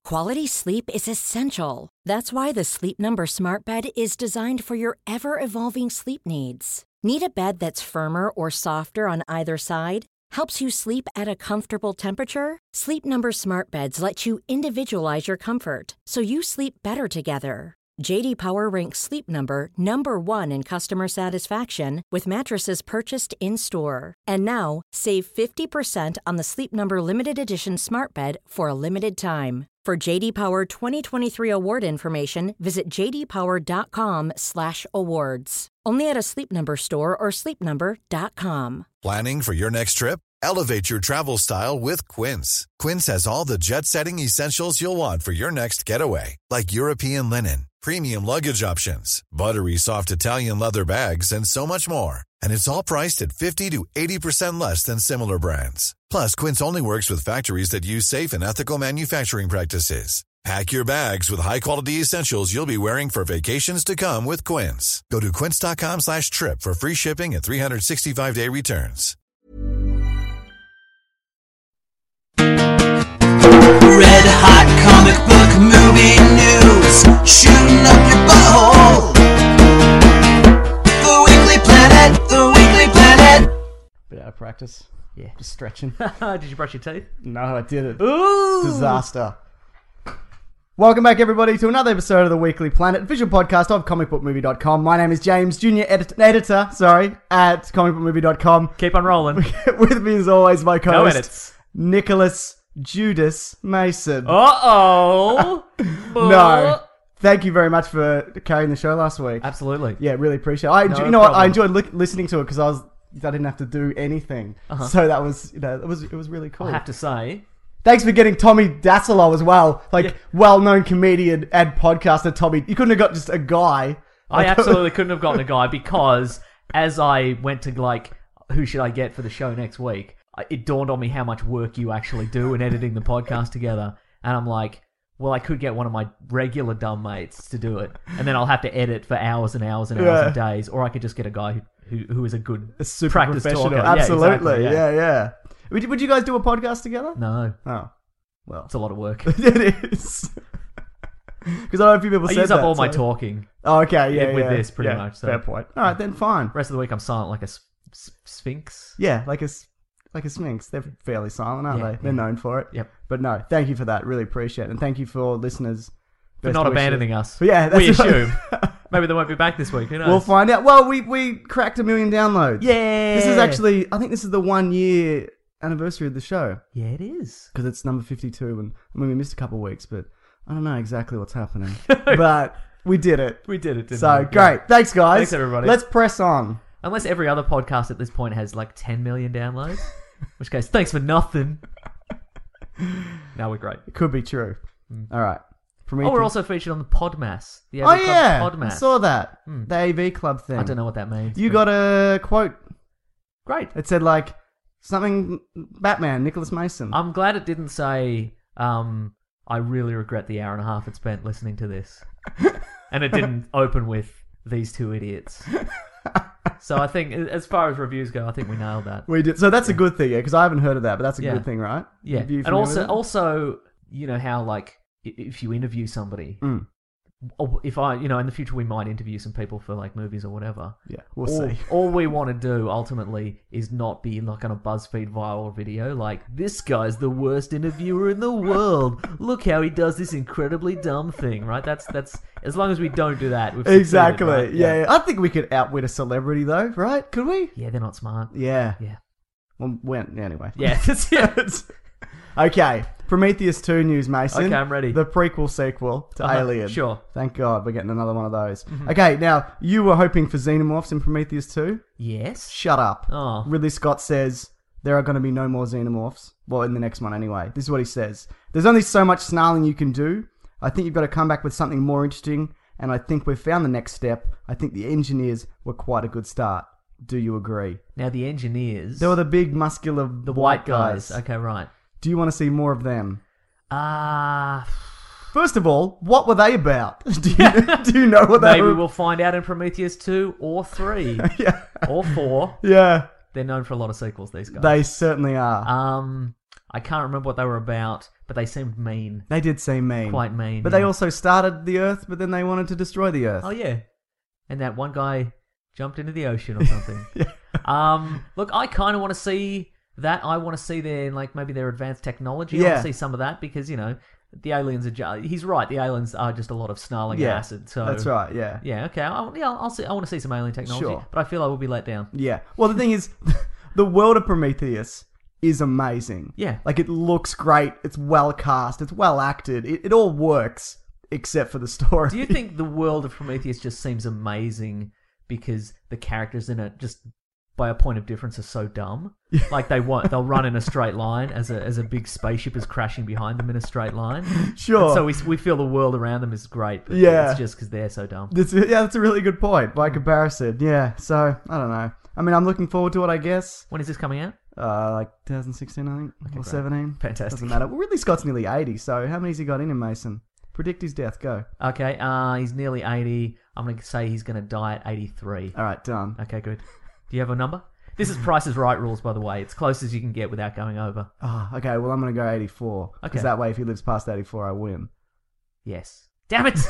Quality sleep is essential. That's why the Sleep Number Smart Bed is designed for your ever-evolving sleep needs. Need a bed that's firmer or softer on either side? Helps you sleep at a comfortable temperature? Sleep Number Smart Beds let you individualize your comfort, so you sleep better together. J.D. Power ranks Sleep Number number 1 in customer satisfaction with mattresses purchased in-store. And now, save 50% on the Sleep Number Limited Edition Smart Bed for a limited time. For J.D. Power 2023 award information, visit jdpower.com/awards. Only at a Sleep Number store or sleepnumber.com. Planning for your next trip? Elevate your travel style with Quince. Quince has all the jet-setting essentials you'll want for your next getaway, like European linen, premium luggage options, buttery soft Italian leather bags, and so much more. And it's all priced at 50 to 80% less than similar brands. Plus, Quince only works with factories that use safe and ethical manufacturing practices. Pack your bags with high-quality essentials you'll be wearing for vacations to come with Quince. Go to quince.com/trip for free shipping and 365-day returns. Red hot comic book movie news, shooting up your butthole. The Weekly Planet, the Weekly Planet. Bit out of practice. Yeah, just stretching. Did you brush your teeth? No, I didn't. Ooh! Disaster. Welcome back, everybody, to another episode of the Weekly Planet, visual podcast of comicbookmovie.com. My name is James, junior editor, at comicbookmovie.com. Keep on rolling. With me, as always, my co-host, No edits. Nicholas Judas Mason. Uh-oh! No. Thank you very much for carrying the show last week. Absolutely. Yeah, really appreciate it. You know what? I enjoyed listening to it because I didn't have to do anything. So that was, it was really cool. I have to say... Thanks for getting Tommy Dassolo as well. Well-known comedian and podcaster Tommy. You couldn't have got just a guy. I absolutely couldn't have gotten a guy because as I went to, who should I get for the show next week, it dawned on me how much work you actually do in editing the podcast together. And I'm like, well, I could get one of my regular dumb mates to do it. And then I'll have to edit for hours and hours and hours and days. Or I could just get a guy who is a good super practice professional. talker. Absolutely. Yeah, exactly, Yeah. Would you guys do a podcast together? No. Oh. Well. It's a lot of work. It is. Because I know a few people I said use up that, all my talking. Oh, okay. Yeah, with this, pretty much. So. Fair point. All right, then fine. Rest of the week, I'm silent like a sphinx. Yeah, like a sphinx. They're fairly silent, aren't they? They're known for it. Yep. But no, thank you for that. Really appreciate it. And thank you for listeners. For not abandoning us. But yeah, we assume. Maybe they won't be back this week. Who knows? We'll find out. Well, we cracked 1 million downloads. Yeah. This is actually, I think this is the 1 year anniversary of the show. Yeah, it is. Because it's number 52. And we missed a couple of weeks, but I don't know exactly what's happening. But we did it. We did it, didn't so, we? great. Thanks, guys. Thanks, everybody. Let's press on. Unless every other podcast at this point has 10 million downloads. In which case, thanks for nothing. Now we're great. It could be true. All right. Prometheus. Oh, we're also featured on the Podmas. The AV Oh, Club yeah. Podmas. I saw that. The AV Club thing. I don't know what that means. You got a quote. Great. It said, something Batman, Nicholas Mason. I'm glad it didn't say, I really regret the hour and a half it spent listening to this. And it didn't open with, these two idiots. So I think, as far as reviews go, I think we nailed that. We did. So that's a good thing, yeah, because I haven't heard of that, but that's a good thing, right? Yeah. And also, you know how, if you interview somebody, if I, in the future we might interview some people for movies or whatever. Yeah, we'll see. All we want to do ultimately is not be on a BuzzFeed viral video this guy's the worst interviewer in the world. Look how he does this incredibly dumb thing, right? That's as long as we don't do that. We've exactly. Right? Yeah. I think we could outwit a celebrity though, right? Could we? Yeah, they're not smart. Yeah. Yeah. Well, anyway. Yeah. Okay. Prometheus 2 news, Mason. Okay, I'm ready. The prequel sequel to Alien. Sure. Thank God we're getting another one of those. Okay, now, you were hoping for xenomorphs in Prometheus 2? Yes. Shut up. Oh. Ridley Scott says there are going to be no more xenomorphs. Well, in the next one anyway. This is what he says. There's only so much snarling you can do. I think you've got to come back with something more interesting, and I think we've found the next step. I think the engineers were quite a good start. Do you agree? Now, the engineers... They were the big, muscular the white guys. Okay, right. Do you want to see more of them? First of all, what were they about? Do you know what they were? Maybe we'll find out in Prometheus 2 or 3. Yeah. Or 4. Yeah. They're known for a lot of sequels, these guys. They certainly are. I can't remember what they were about, but they seemed mean. They did seem mean. Quite mean. But yeah. they also started the Earth, but then they wanted to destroy the Earth. Oh, yeah. And that one guy jumped into the ocean or something. Yeah. Look, I kind of want to see that. I want to see maybe their advanced technology. I want Yeah. to see some of that because, the aliens are he's right, the aliens are just a lot of snarling Yeah, acid. So that's right, yeah. Yeah, okay. I'll see. I want to see some alien technology, Sure. but I feel I will be let down. Yeah. Well, the thing is, the world of Prometheus is amazing. Yeah. Like, it looks great. It's well cast. It's well acted. It all works, except for the story. Do you think the world of Prometheus just seems amazing because the characters in it just by a point of difference are so dumb? Like they'll run in a straight line as a big spaceship is crashing behind them in a straight line. Sure. And so we feel the world around them is great, but Yeah. it's just because they're so dumb. That's a really good point by comparison. Yeah. So, I don't know. I mean, I'm looking forward to it, I guess. When is this coming out? Like 2016, I think, or great. 17. Fantastic. Doesn't matter. Well, Ridley Scott's nearly 80, so how many's he got in him, Mason? Predict his death. Go. Okay, he's nearly 80. I'm going to say he's going to die at 83. All right, done. Okay, good. Do you have a number? This is Price is Right rules, by the way. It's close as you can get without going over. Oh, okay. Well, I'm going to go 84. Because Okay. that way, if he lives past 84, I win. Yes. Damn it!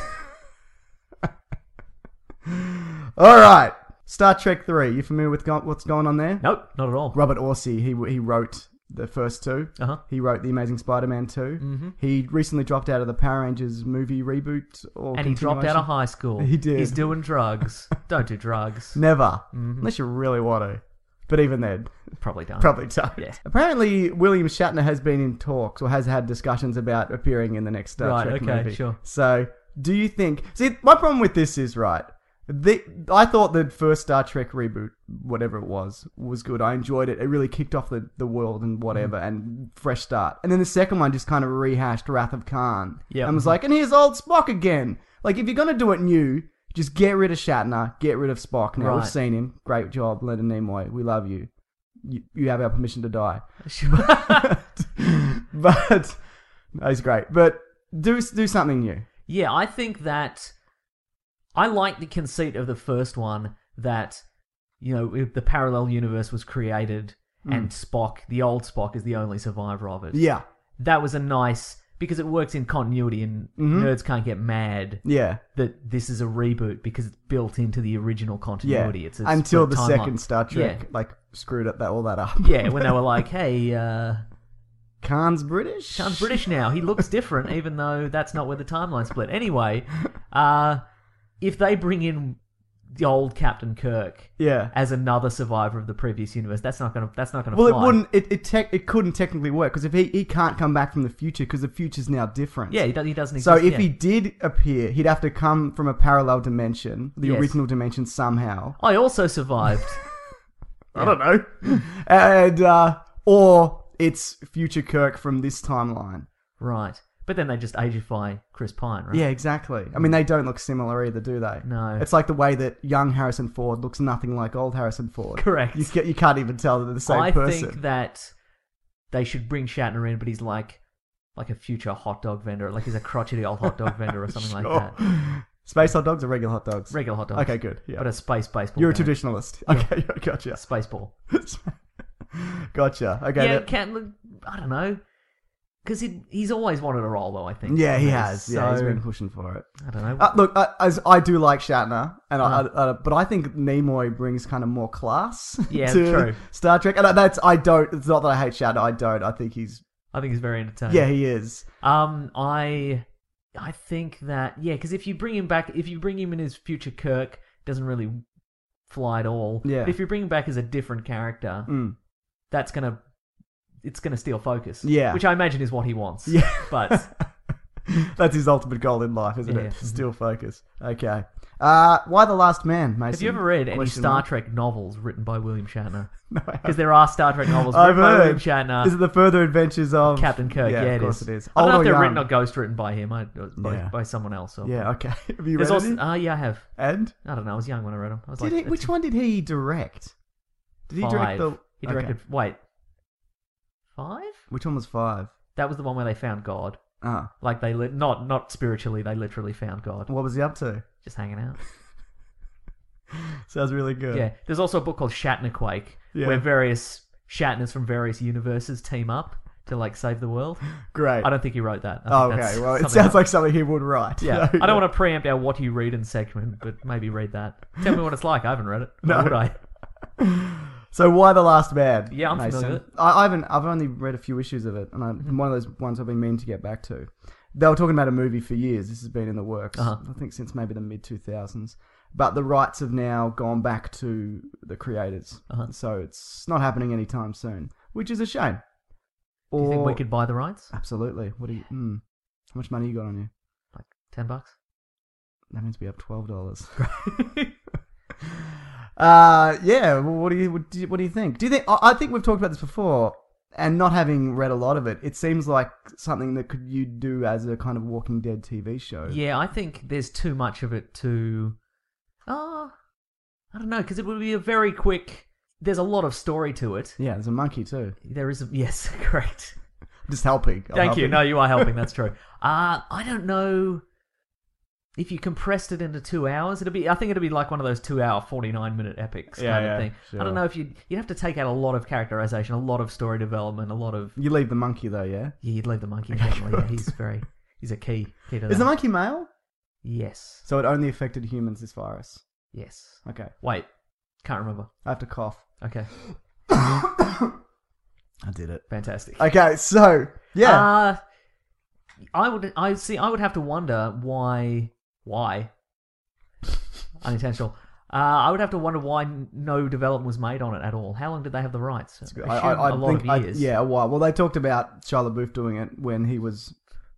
All right. Star Trek 3. You familiar with what's going on there? Nope, not at all. Robert Orci, he wrote the first two. Uh-huh. He wrote The Amazing Spider-Man 2. Mm-hmm. He recently dropped out of the Power Rangers movie reboot or And he dropped out of high school. He did. He's doing drugs. Don't do drugs. Never. Mm-hmm. Unless you really want to. But even then, Probably don't. probably don't. Yeah. Apparently, William Shatner has been in talks or has had discussions about appearing in the next Star Trek okay, movie. sure. So, do you think... See, my problem with this is, right, I thought the first Star Trek reboot, whatever it was good. I enjoyed it. It really kicked off the world and whatever, and fresh start. And then the second one just kind of rehashed Wrath of Khan. Yep. And was like, and here's old Spock again. Like, if you're going to do it new... Just get rid of Shatner, get rid of Spock. Now, Right. we've seen him. Great job, Leonard Nimoy. We love you. You have our permission to die. But no, he's great. But do something new. Yeah, I think that I like the conceit of the first one that, if the parallel universe was created and Spock, the old Spock, is the only survivor of it. Yeah. That was a nice... Because it works in continuity and nerds can't get mad Yeah. that this is a reboot because it's built into the original Yeah. continuity. It's a Until split the timeline. second Star Trek Yeah. like screwed all that up. Yeah, when they were like, hey, Khan's British? Sean's British now. He looks different, even though that's not where the timeline split. Anyway, if they bring in the old Captain Kirk Yeah. as another survivor of the previous universe, that's not gonna Well, fly. it wouldn't. It couldn't technically work because if he can't come back from the future because the future's now different. Yeah, he doesn't exist. So if yeah. he did appear, he'd have to come from a parallel dimension, the Yes. original dimension somehow. I also survived. I don't know. And or it's future Kirk from this timeline. Right. But then they just ageify Chris Pine, right? Yeah, exactly. I mean, they don't look similar either, do they? No. It's like the way that young Harrison Ford looks nothing like old Harrison Ford. Correct. You can't even tell that they're the same I person. think that they should bring Shatner in, but he's like a future hot dog vendor. Like he's a crotchety old hot dog vendor or something like that. Space hot dogs or regular hot dogs? Regular hot dogs. Okay, good. Yeah. But a space baseball. You're a game. traditionalist. Okay, gotcha. Space ball. Gotcha. Okay. Yeah, I don't know. Because he's always wanted a role, though, I think. Yeah, he So, has. Yeah, he's been pushing for it. I don't know. Look, as I do like Shatner, and but I think Nimoy brings kind of more class Yeah, to true. Star Trek. And it's not that I hate Shatner. I don't. I think he's very entertaining. yeah, he is. I think that because if you bring him in as future Kirk, it doesn't really fly at all. Yeah. But if you bring him back as a different character, it's gonna steal focus. Yeah. Which I imagine is what he wants. Yeah. But That's his ultimate goal in life, isn't Yeah. it? Still focus. Okay. Why The Last Man, Mason? have you ever read any Question Star mark? Trek novels written by William Shatner? No, I Because there are Star Trek novels I've written by William heard. Shaner. Is it The Further Adventures of Captain Kirk? Yeah, of course is. it is. I don't know Old if they're or written young? or ghost written by him. Yeah. By someone else. Or, Yeah, okay. Have you There's read also, any? yeah, I have. And? I don't know. I was young when I read them. I was Did like, he, which one did he direct? Did he direct Five. the... He directed. Okay. Wait, 5? Which one was 5? That was the one where they found God. Ah. Like they not spiritually. They literally found God. What was he up to? Just hanging out. Sounds really good. Yeah. There's also a book called Shatnerquake, Yeah. where various Shatners from various universes team up to like save the world. Great. I don't think he wrote that. I Oh, think that's okay. Well, it something sounds else. like something he would write. Yeah, I don't want to preempt our what you read in segment, but maybe read that. Tell me what it's like. I haven't read it. No. Or would I? So why The Last Man? Yeah, I'm Mason? familiar with it. I haven't. I've only read a few issues of it, and one of those ones I've been meaning to get back to. They were talking about a movie for years. This has been in the works. Uh-huh. I think since maybe the mid 2000s. But the rights have now gone back to the creators, so it's not happening anytime soon, which is a shame. Do you think we could buy the rights? Absolutely. What do you? How much money you got on you? Like $10? That means we have $12. Yeah. Well, what do you think? Do you think? I think we've talked about this before, and not having read a lot of it, it seems like something that you do as a kind of Walking Dead TV show. Yeah, I think there's too much of it to. I don't know, because it would be a very quick. There's a lot of story to it. Yeah. There's a monkey too. There is. Yes, correct. Just helping. Thank you. No, you are helping. That's true. I don't know if you compressed it into 2 hours. I think it'd be like one of those 2 hour, 49-minute epics kind of thing. Sure. I don't know if you'd have to take out a lot of characterization, a lot of story development, a lot of. You leave the monkey though, yeah. Yeah, you'd leave the monkey definitely. Yeah, he's a key to that. Is the monkey male? Yes. So it only affected humans, this virus. Yes. Okay. Wait, can't remember. I have to cough. Okay, I did it. fantastic. Okay, so yeah. I would have to wonder why unintentional. I would have to wonder why no development was made on it at all. How long did they have the rights? I a lot think of years. a while. Well, they talked about Shia LaBeouf doing it when he was,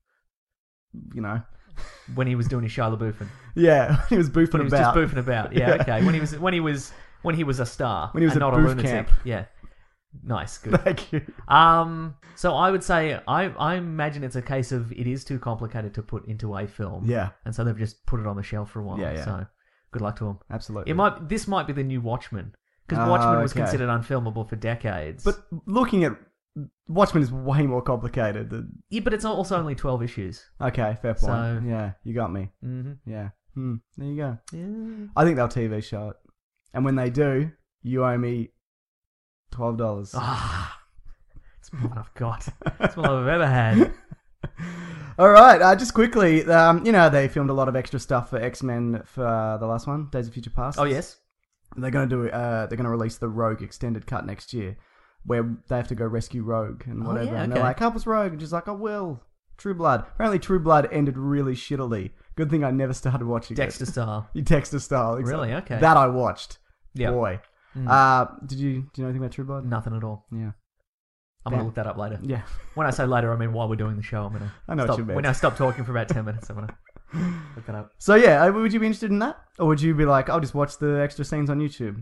When he was doing his Shia LaBeouf. yeah, he was boofing When he was about. just boofing about. Yeah, okay. When he was a star. When he was and at not a booth lunatic. camp. Yeah. Nice, good. Thank you. So I would say I imagine it's a case of it is too complicated to put into a film. Yeah, And so they've just put it on the shelf for a while. Yeah. So good luck to them. absolutely. This might be the new Watchmen, because Oh, Watchmen was okay. considered unfilmable for decades. But looking at Watchmen is way more complicated than. yeah, but it's also only 12 issues. Okay, fair point. So- Yeah, you got me. Mm-hmm. Yeah. There you go. Yeah. I think they'll TV show it, and when they do, you owe me $12. It's more than I've got. It's more than I've ever had. All right, just quickly, they filmed a lot of extra stuff for X-Men for the last one, Days of Future Past. Oh yes. They're going to release the Rogue extended cut next year, where they have to go rescue Rogue and Oh, whatever. yeah, And they're okay. like, help us, Rogue. And she's like, I will. True Blood. Apparently, True Blood ended really shittily. Good thing I never started watching Dexter it. style. Dexter style. Exactly. Really? Okay. That I watched. Yeah. Boy. Do you know anything about True Blood? Nothing at all. Yeah. I'm going to look that up later. Yeah. When I say later, I mean while we're doing the show. I'm going to I know what you meant. When I stop talking for about 10 minutes, I'm going to look that up. So yeah, would you be interested in that? Or would you be like, I'll just watch the extra scenes on YouTube?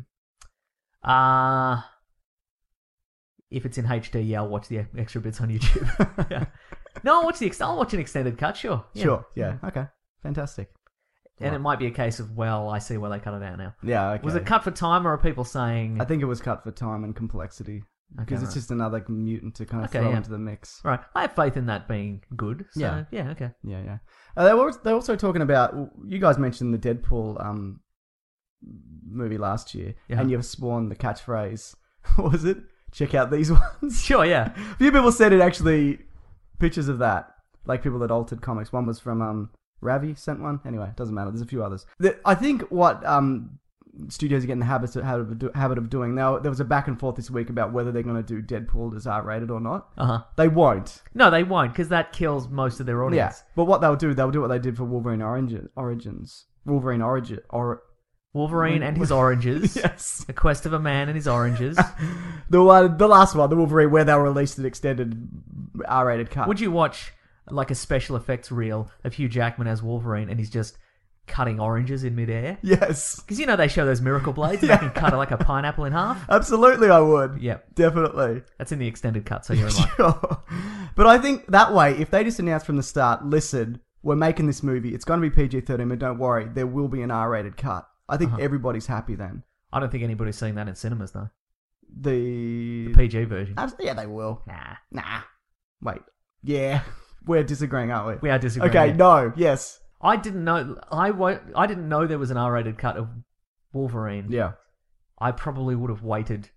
If it's in HD, yeah, I'll watch the extra bits on YouTube. Yeah. No, I'll watch an extended cut, sure. Yeah. Sure. Yeah. Okay. Fantastic. And it might be a case of, well, I see why they cut it out now. Yeah. Okay. Was it cut for time, or are people saying... I think it was cut for time and complexity. Because it's right. just another mutant to kind of Okay, throw yeah. into the mix. Right, I have faith in that being good. So, Yeah. yeah, okay. Yeah. They're also talking about, you guys mentioned the Deadpool movie last year, Yeah. and you've spawned the catchphrase. What was it? Check out these ones. Sure, yeah. A few people said it actually, pictures of that, like people that altered comics. One was from Ravi sent one. Anyway, doesn't matter. There's a few others. I think what studios are getting the habit of doing now. There was a back and forth this week about whether they're going to do Deadpool as R-rated or not. Uh-huh. They won't. No, they won't, because that kills most of their Yeah, audience. but what they'll do what they did for Wolverine Origins. Wolverine Wolverine and his oranges. Yes. The Quest of a Man and his oranges. The last one, the Wolverine, where they released an extended R-rated cut. Would you watch like a special effects reel of Hugh Jackman as Wolverine and he's just cutting oranges in midair? Yes. Because they show those miracle blades and they can cut like a pineapple in half. Absolutely, I would. Yep. Definitely. That's in the extended cut, so you're in luck. Sure. But I think that way, if they just announced from the start, listen, we're making this movie, it's going to be PG-13, but don't worry, there will be an R-rated cut. I think everybody's happy then. I don't think anybody's seeing that in cinemas, though. The PG version. Yeah, they will. Nah. Wait. Yeah. We're disagreeing, aren't we? We are disagreeing. Okay, yeah. no. Yes. I didn't know. I didn't know there was an R-rated cut of Wolverine. Yeah. I probably would have waited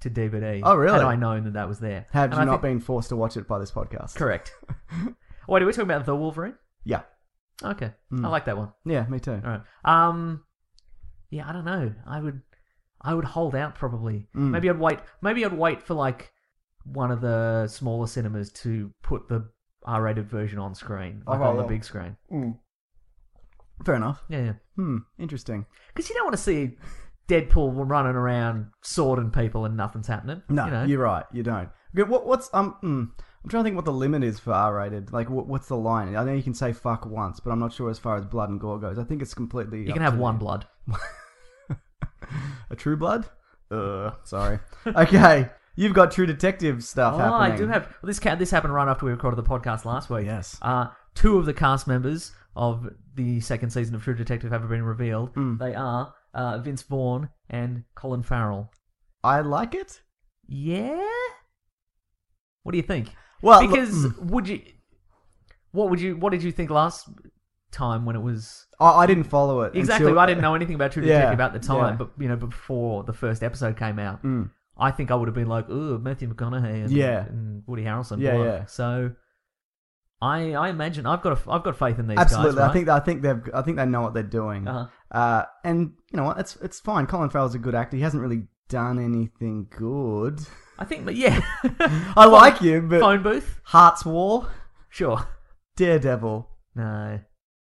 to DVD. Oh, really? Had I known that was there. Had And you I not think- been forced to watch it by this podcast? Correct. Wait, are we talking about The Wolverine? Yeah. Okay. I like that one. Yeah, me too. All right. Yeah, I don't know. I would hold out probably. Maybe I'd wait. Maybe I'd wait for like one of the smaller cinemas to put the R-rated version on screen, like Okay, on the yeah. big screen. Fair enough. Yeah, yeah. Interesting. Because you don't want to see Deadpool running around swording people and nothing's happening. No, you know? you're right. You don't. Okay, what's I'm trying to think what the limit is for R-rated. Like, what's the line? I know you can say fuck once, but I'm not sure as far as blood and gore goes. I think it's completely. You up can have to one you. blood. A True Blood? Sorry. Okay, you've got True Detective stuff happening. I do have. Well, this happened right after we recorded the podcast last week. Yes. Two of the cast members of the second season of True Detective have been revealed. They are Vince Vaughn and Colin Farrell. I like it. Yeah. What do you think? Well, because what did you think last time when it was I didn't follow it. exactly? until- I didn't know anything about True Yeah, Detective at the time, yeah. but before the first episode came out, I think I would have been like, "Ooh, Matthew McConaughey and Woody Harrelson." Yeah, blah. yeah. So I imagine I've got faith in these Absolutely, guys. Right? I think they know what they're doing. Uh-huh. And you know what? It's fine. Colin Farrell's a good actor. He hasn't really done anything good. I think, but yeah, I like him, but Phone Booth, Heart's War, sure. Daredevil, No,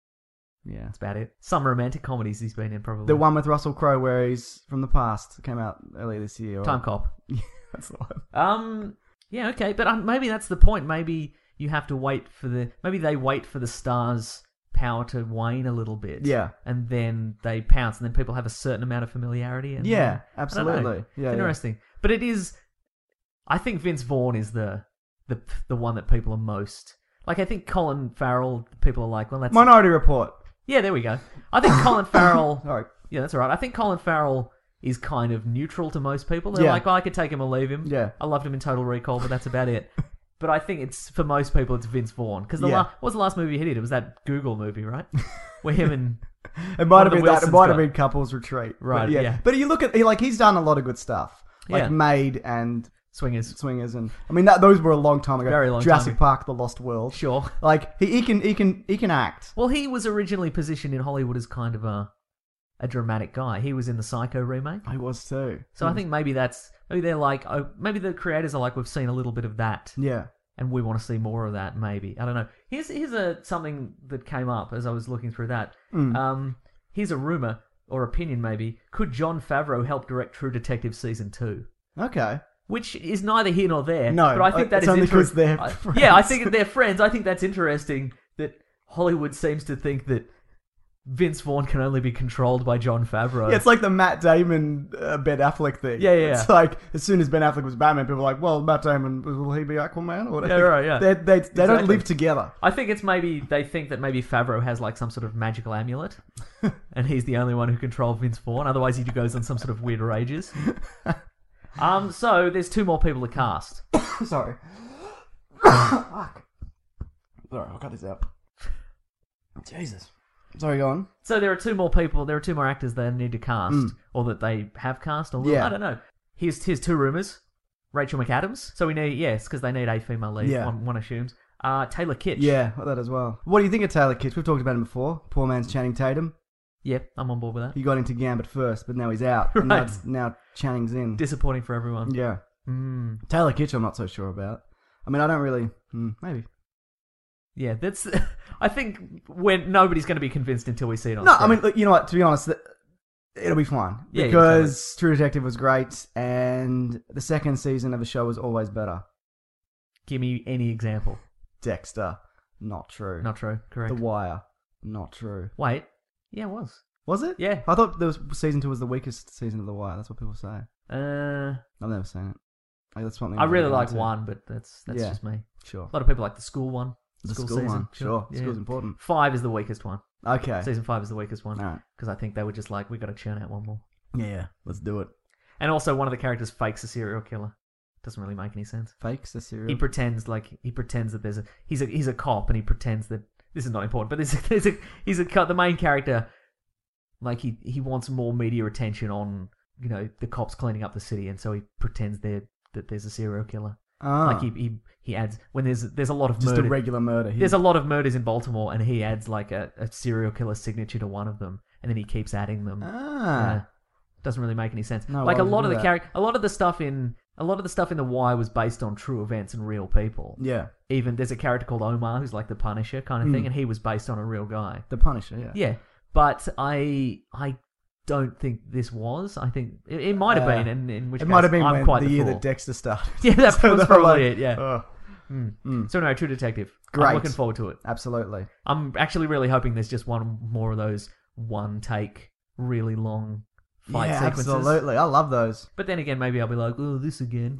yeah, that's about it. Some romantic comedies he's been in, probably. the one with Russell Crowe where he's from the past, came out earlier this year. Time Cop. That's the one. Yeah, okay, but maybe that's the point. Maybe you have to wait for maybe they wait for the stars' power to wane a little bit. Yeah. And then they pounce, and then people have a certain amount of familiarity. And Yeah, I don't know. absolutely. It's Yeah, interesting. But it is, I think Vince Vaughn is the one that people are most, like, I think Colin Farrell, people are like, well, that's, Minority Report. yeah, there we go. I think Colin Farrell, Sorry. yeah, that's all right. I think Colin Farrell is kind of neutral to most people. They're Yeah. like, oh, I could take him or leave him. Yeah. I loved him in Total Recall, but that's about it. But I think it's, for most people, it's Vince Vaughn. Because Yeah. what was the last movie he did? It was that Google movie, right? Where him and... It One might of have the been that. It Wilsons might have got- been Couples Retreat. Right, But yeah. But you look at he's done a lot of good stuff, like Yeah. Maid and Swingers. Swingers, and I mean those were a long time ago. Very long Jurassic time. Park: The Lost World. Sure. Like he can act. Well, he was originally positioned in Hollywood as kind of a dramatic guy. He was in the Psycho remake. I was too. So I think maybe they're like, oh, maybe the creators are like, we've seen a little bit of that. Yeah. And we want to see more of that, maybe. I don't know. Here's something that came up as I was looking through that. Here's a rumor, or opinion maybe. Could Jon Favreau help direct True Detective Season 2? Okay. Which is neither here nor there. No, but I think that it's is only 'cause interesting. they're friends. Yeah, I think they're friends. I think that's interesting that Hollywood seems to think that Vince Vaughn can only be controlled by Jon Favreau. Yeah, it's like the Matt Damon Ben Affleck thing. Yeah, yeah, It's yeah. like as soon as Ben Affleck was Batman, people were like, "Well, Matt Damon, will he be Aquaman?" Or whatever. Yeah, right, yeah. They don't Exactly. live together. I think it's maybe they think that maybe Favreau has like some sort of magical amulet, and he's the only one who controls Vince Vaughn. Otherwise, he goes on some sort of weird rages. So there's two more people to cast. Sorry. Fuck. Sorry, I'll cut this out. Jesus. Sorry, go on. So there are two more people. There are two more actors they need to cast, or that they have cast. Or Yeah. I don't know. Here's two rumors. Rachel McAdams. So we need because they need a female lead. Yeah. One assumes. Taylor Kitsch. Yeah, that as well. What do you think of Taylor Kitsch? We've talked about him before. Poor man's Channing Tatum. Yep, I'm on board with that. He got into Gambit first, but now he's out. And Right. now Channing's in. Disappointing for everyone. Yeah. Taylor Kitsch, I'm not so sure about. I mean, I don't really. Maybe. Yeah, that's. I think when nobody's going to be convinced until we see it on No, screen. I mean, look, you know what? To be honest, it'll be fine. Yeah, Because True Detective was great, and the second season of the show was always better. Give me any example. Dexter, not true. Not true. Correct. The Wire, not true. Wait. Yeah, it was. Was it? Yeah. I thought season 2 was the weakest season of The Wire. That's what people say. Uh, I've never seen it. Like, that's something I really really like into. one, but that's Yeah. just me. Sure. A lot of people like the school one. The school season. one. Sure. Yeah. School's important. 5 is the weakest one. Okay. Season 5 is the weakest one. Alright. Because I think they were just like, we got to churn out one more. Yeah. Let's do it. And also, one of the characters fakes a serial killer. Doesn't really make any sense. Fakes the serial. He pretends that he's a cop, and he pretends that this is not important. But he's a the main character. Like he wants more media attention on the cops cleaning up the city, and so he pretends that there's a serial killer. Ah. Like he adds when there's a lot of Just murder. a regular murder. There's a lot of murders in Baltimore, and he adds like a serial killer signature to one of them, and then he keeps adding them. Ah. Doesn't really make any sense. No, like why a would lot you of do the that? a lot of the stuff in The Wire was based on true events and real people. Yeah. Even there's a character called Omar who's like the Punisher kind of thing, and he was based on a real guy. The Punisher, yeah. Yeah, but I don't think this was. I think it might have been, and in which It case might have been I'm when quite the year fool. that Dexter started. Yeah, that So was they're probably like, it. Yeah. oh, So no, True Detective. Great. I'm looking forward to it. absolutely. I'm actually really hoping there's just one more of those one take, really long fight Yeah, sequences. absolutely. I love those. But then again, maybe I'll be like, oh, this again.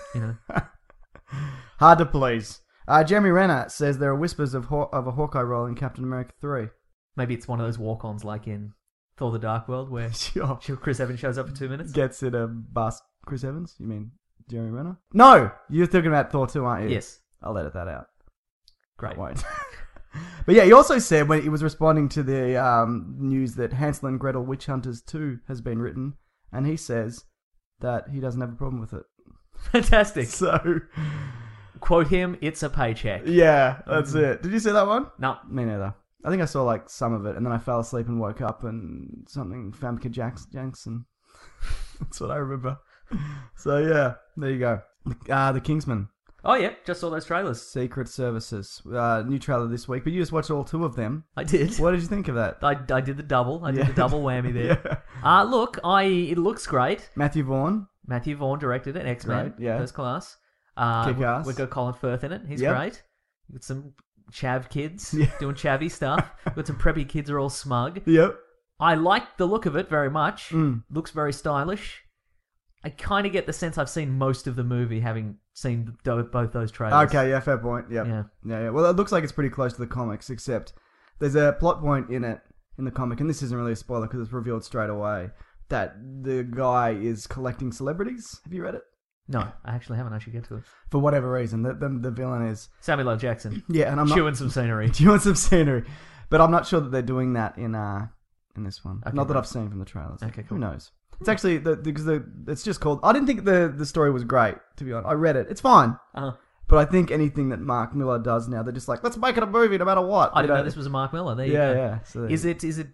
Hard to please. Jeremy Renner says there are whispers of a Hawkeye role in Captain America 3. Maybe it's one of those walk-ons like in Thor: The Dark World where Sure. Chris Evans shows up for 2 minutes. Gets it a bust. Chris Evans? You mean Jeremy Renner? No! You're thinking about Thor 2, aren't you? Yes. I'll edit that out. Great. I won't. But yeah, he also said when he was responding to the news that Hansel and Gretel Witch Hunters 2 has been written, and he says that he doesn't have a problem with it. Fantastic. So, Quote him, it's a paycheck. yeah, that's it. Did you see that one? No. Me neither. I think I saw like some of it, and then I fell asleep and woke up, and something Famke Jackson. That's what I remember. So yeah, there you go. The Kingsman, Oh, yeah. Just saw those trailers. Secret Services, new trailer this week, but you just watched all 2 of them. I did. What did you think of that? I did the double. I did Yeah. the double whammy there. Yeah. Look, it looks great. Matthew Vaughn. Matthew Vaughn directed it. X-Men. Right, yeah. First class. Kick-ass. We've got Colin Firth in it. He's Yep. great. We've got some chav kids Yeah. doing chavvy stuff. We've got some preppy kids who are all smug. Yep. I like the look of it very much. Mm. Looks very stylish. I kind of get the sense I've seen most of the movie, having seen both those trailers. Okay, yeah, fair point. Yep. Yeah. Yeah. Well, it looks like it's pretty close to the comics, except there's a plot point in it, in the comic, and this isn't really a spoiler because it's revealed straight away, that the guy is collecting celebrities. Have you read it? No, I actually haven't. I should get to it. For whatever reason, the villain is... Samuel L. Jackson. Yeah, and I'm not... Chewing some scenery. Do you want some scenery? But I'm not sure that they're doing that in this one. Okay, not that right. I've seen from the trailers. Okay, cool. Who knows? It's actually because it's just called. I didn't think the story was great, to be honest. I read it. It's fine, Uh-huh. but I think anything that Mark Miller does now, they're just like, let's make it a movie no matter what. I You didn't know this was a Mark Miller. There you go. Yeah. So Is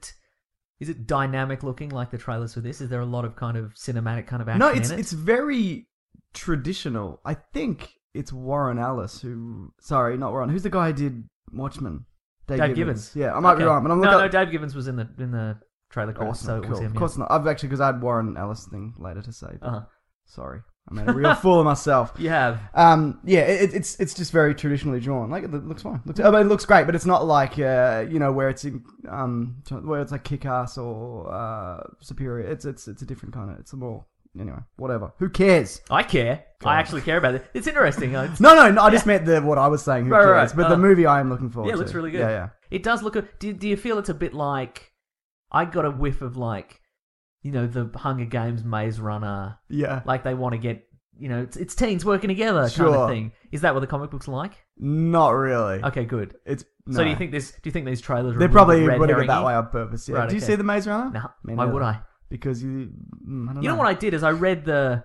it dynamic looking like the trailers for this? Is there a lot of kind of cinematic kind of action No, in it? it's very traditional. I think it's Warren Ellis who. Sorry, not Warren. Who's the guy who did Watchmen? Dave Gibbons. Yeah, I might be Okay. wrong, but I'm no, looking. no, Dave Gibbons was in the trailer credits, Awesome, so it cool. was him. Of yeah. course not. I've actually because I had Warren Ellis thing later to say. But Uh-huh. Sorry, I made a real fool of myself. You have. Yeah, it's just very traditionally drawn. Like it looks fine. I mean, it looks great, but it's not like where it's in where it's like Kick-Ass or Superior. It's a different kind of. It's a more anyway. Whatever. Who cares? I care. I actually care about it. It's interesting. It's- No. I just meant what I was saying. Who Right, cares? right. But the movie I am looking forward yeah, to. it looks really good. Yeah. It does look. Do you feel it's a bit like? I got a whiff of like, the Hunger Games Maze Runner. Yeah. Like they want to get, it's teens working together kind Sure. of thing. Is that what the comic book's like? Not really. Okay, good. It's So no. do you think these trailers are They're a little probably bit red putting it that herring-y? way on purpose? Yeah. Right, Do you okay. see the Maze Runner? No. Me Why neither. would I? Because you. I don't You know what I did is I read the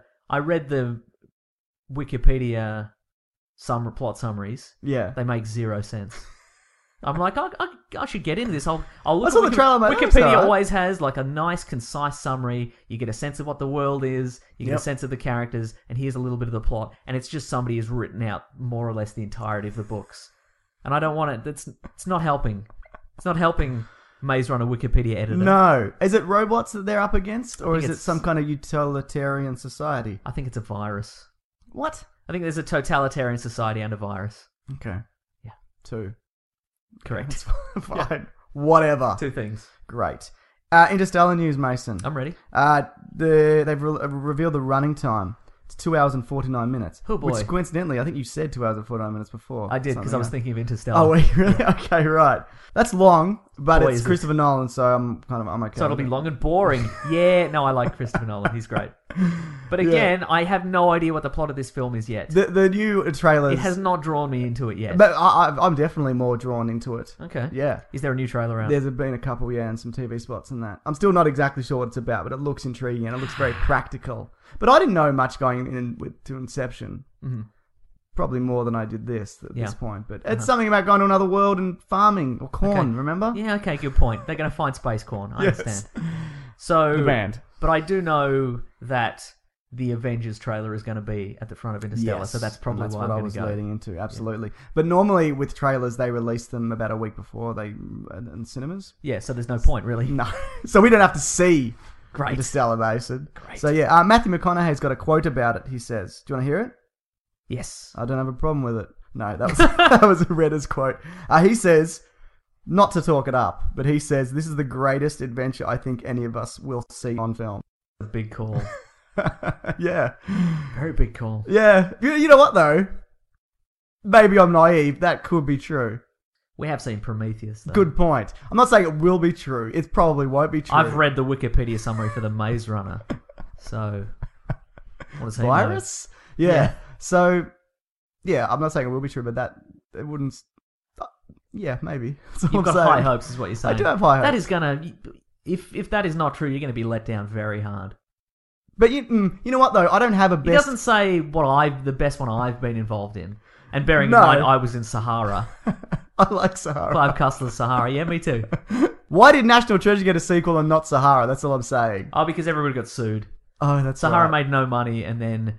Wikipedia plot summaries. Yeah. They make zero sense. I'm like, I should get into this. I'll look. I saw at the trailer, mate. That looks Wikipedia alright. always has like a nice, concise summary. You get a sense of what the world is. You get Yep. a sense of the characters, and here's a little bit of the plot. And it's just somebody who's written out more or less the entirety of the books. And I don't want it. It's not helping. It's not helping Maze Runner Wikipedia editor. No. Is it robots that they're up against? Or think is it it's- some kind of utilitarian society? I think it's a virus. What? I think there's a totalitarian society and a virus. Okay. Yeah. 2. Correct. That's fine. Whatever. Two things. Great. Interstellar news, Mason. I'm ready. They've revealed the running time. It's 2 hours and 49 minutes. Oh, boy. Which coincidentally, I think you said 2 hours and 49 minutes before. I did because I was Something thinking of Interstellar. else. Oh, were you really? Okay, right. That's long. But Boy, it's is it. Christopher Nolan, so I'm okay. So it'll with be it. long and boring. Yeah, no, I like Christopher Nolan. He's great. But again, I have no idea what the plot of this film is yet. The new trailers. It has not drawn me into it yet. But I'm definitely more drawn into it. Okay. Yeah. Is there a new trailer out? There's been a couple, and some TV spots and that. I'm still not exactly sure what it's about, but it looks intriguing and it looks very practical. But I didn't know much going to Inception. Mm-hmm. Probably more than I did this at Yeah. this point. But it's something about going to another world and farming or corn, Okay. remember? Yeah, okay, good point. They're going to find space corn. I Yes. understand. So, The band. But I do know that the Avengers trailer is going to be at the front of Interstellar, Yes, so that's probably and that's why what I'm I going was to go. leading into. Absolutely. But normally with trailers, they release them about a week before they in cinemas. Yeah, so there's no point, really. No, so we don't have to see Great. Interstellar, Mason. Great. So yeah, Matthew McConaughey's got a quote about it. He says, "Do you want to hear it?" Yes. I don't have a problem with it. No, that was that was a Redder's quote. He says, not to talk it up, but he says, "This is the greatest adventure I think any of us will see on film." A big call. Yeah. Very big call. Yeah. You know what, though? Maybe I'm naive. That could be true. We have seen Prometheus, though. Good point. I'm not saying it will be true. It probably won't be true. I've read the Wikipedia summary for the Maze Runner, so what does he know? Virus? Yeah. So, yeah, I'm not saying it will be true, but that it wouldn't. Yeah, maybe. That's all You've I'm got saying. high hopes, is what you're saying. I do have high hopes. That is gonna. If that is not true, you're gonna be let down very hard. But you know what though? I don't have a He best. doesn't say the best one I've been involved in. And bearing No. in mind, I was in Sahara. I like Sahara. Clive Cussler's Sahara. Yeah, me too. Why did National Treasure get a sequel and not Sahara? That's all I'm saying. Oh, because everybody got sued. Oh, that's Sahara right. made no money, and then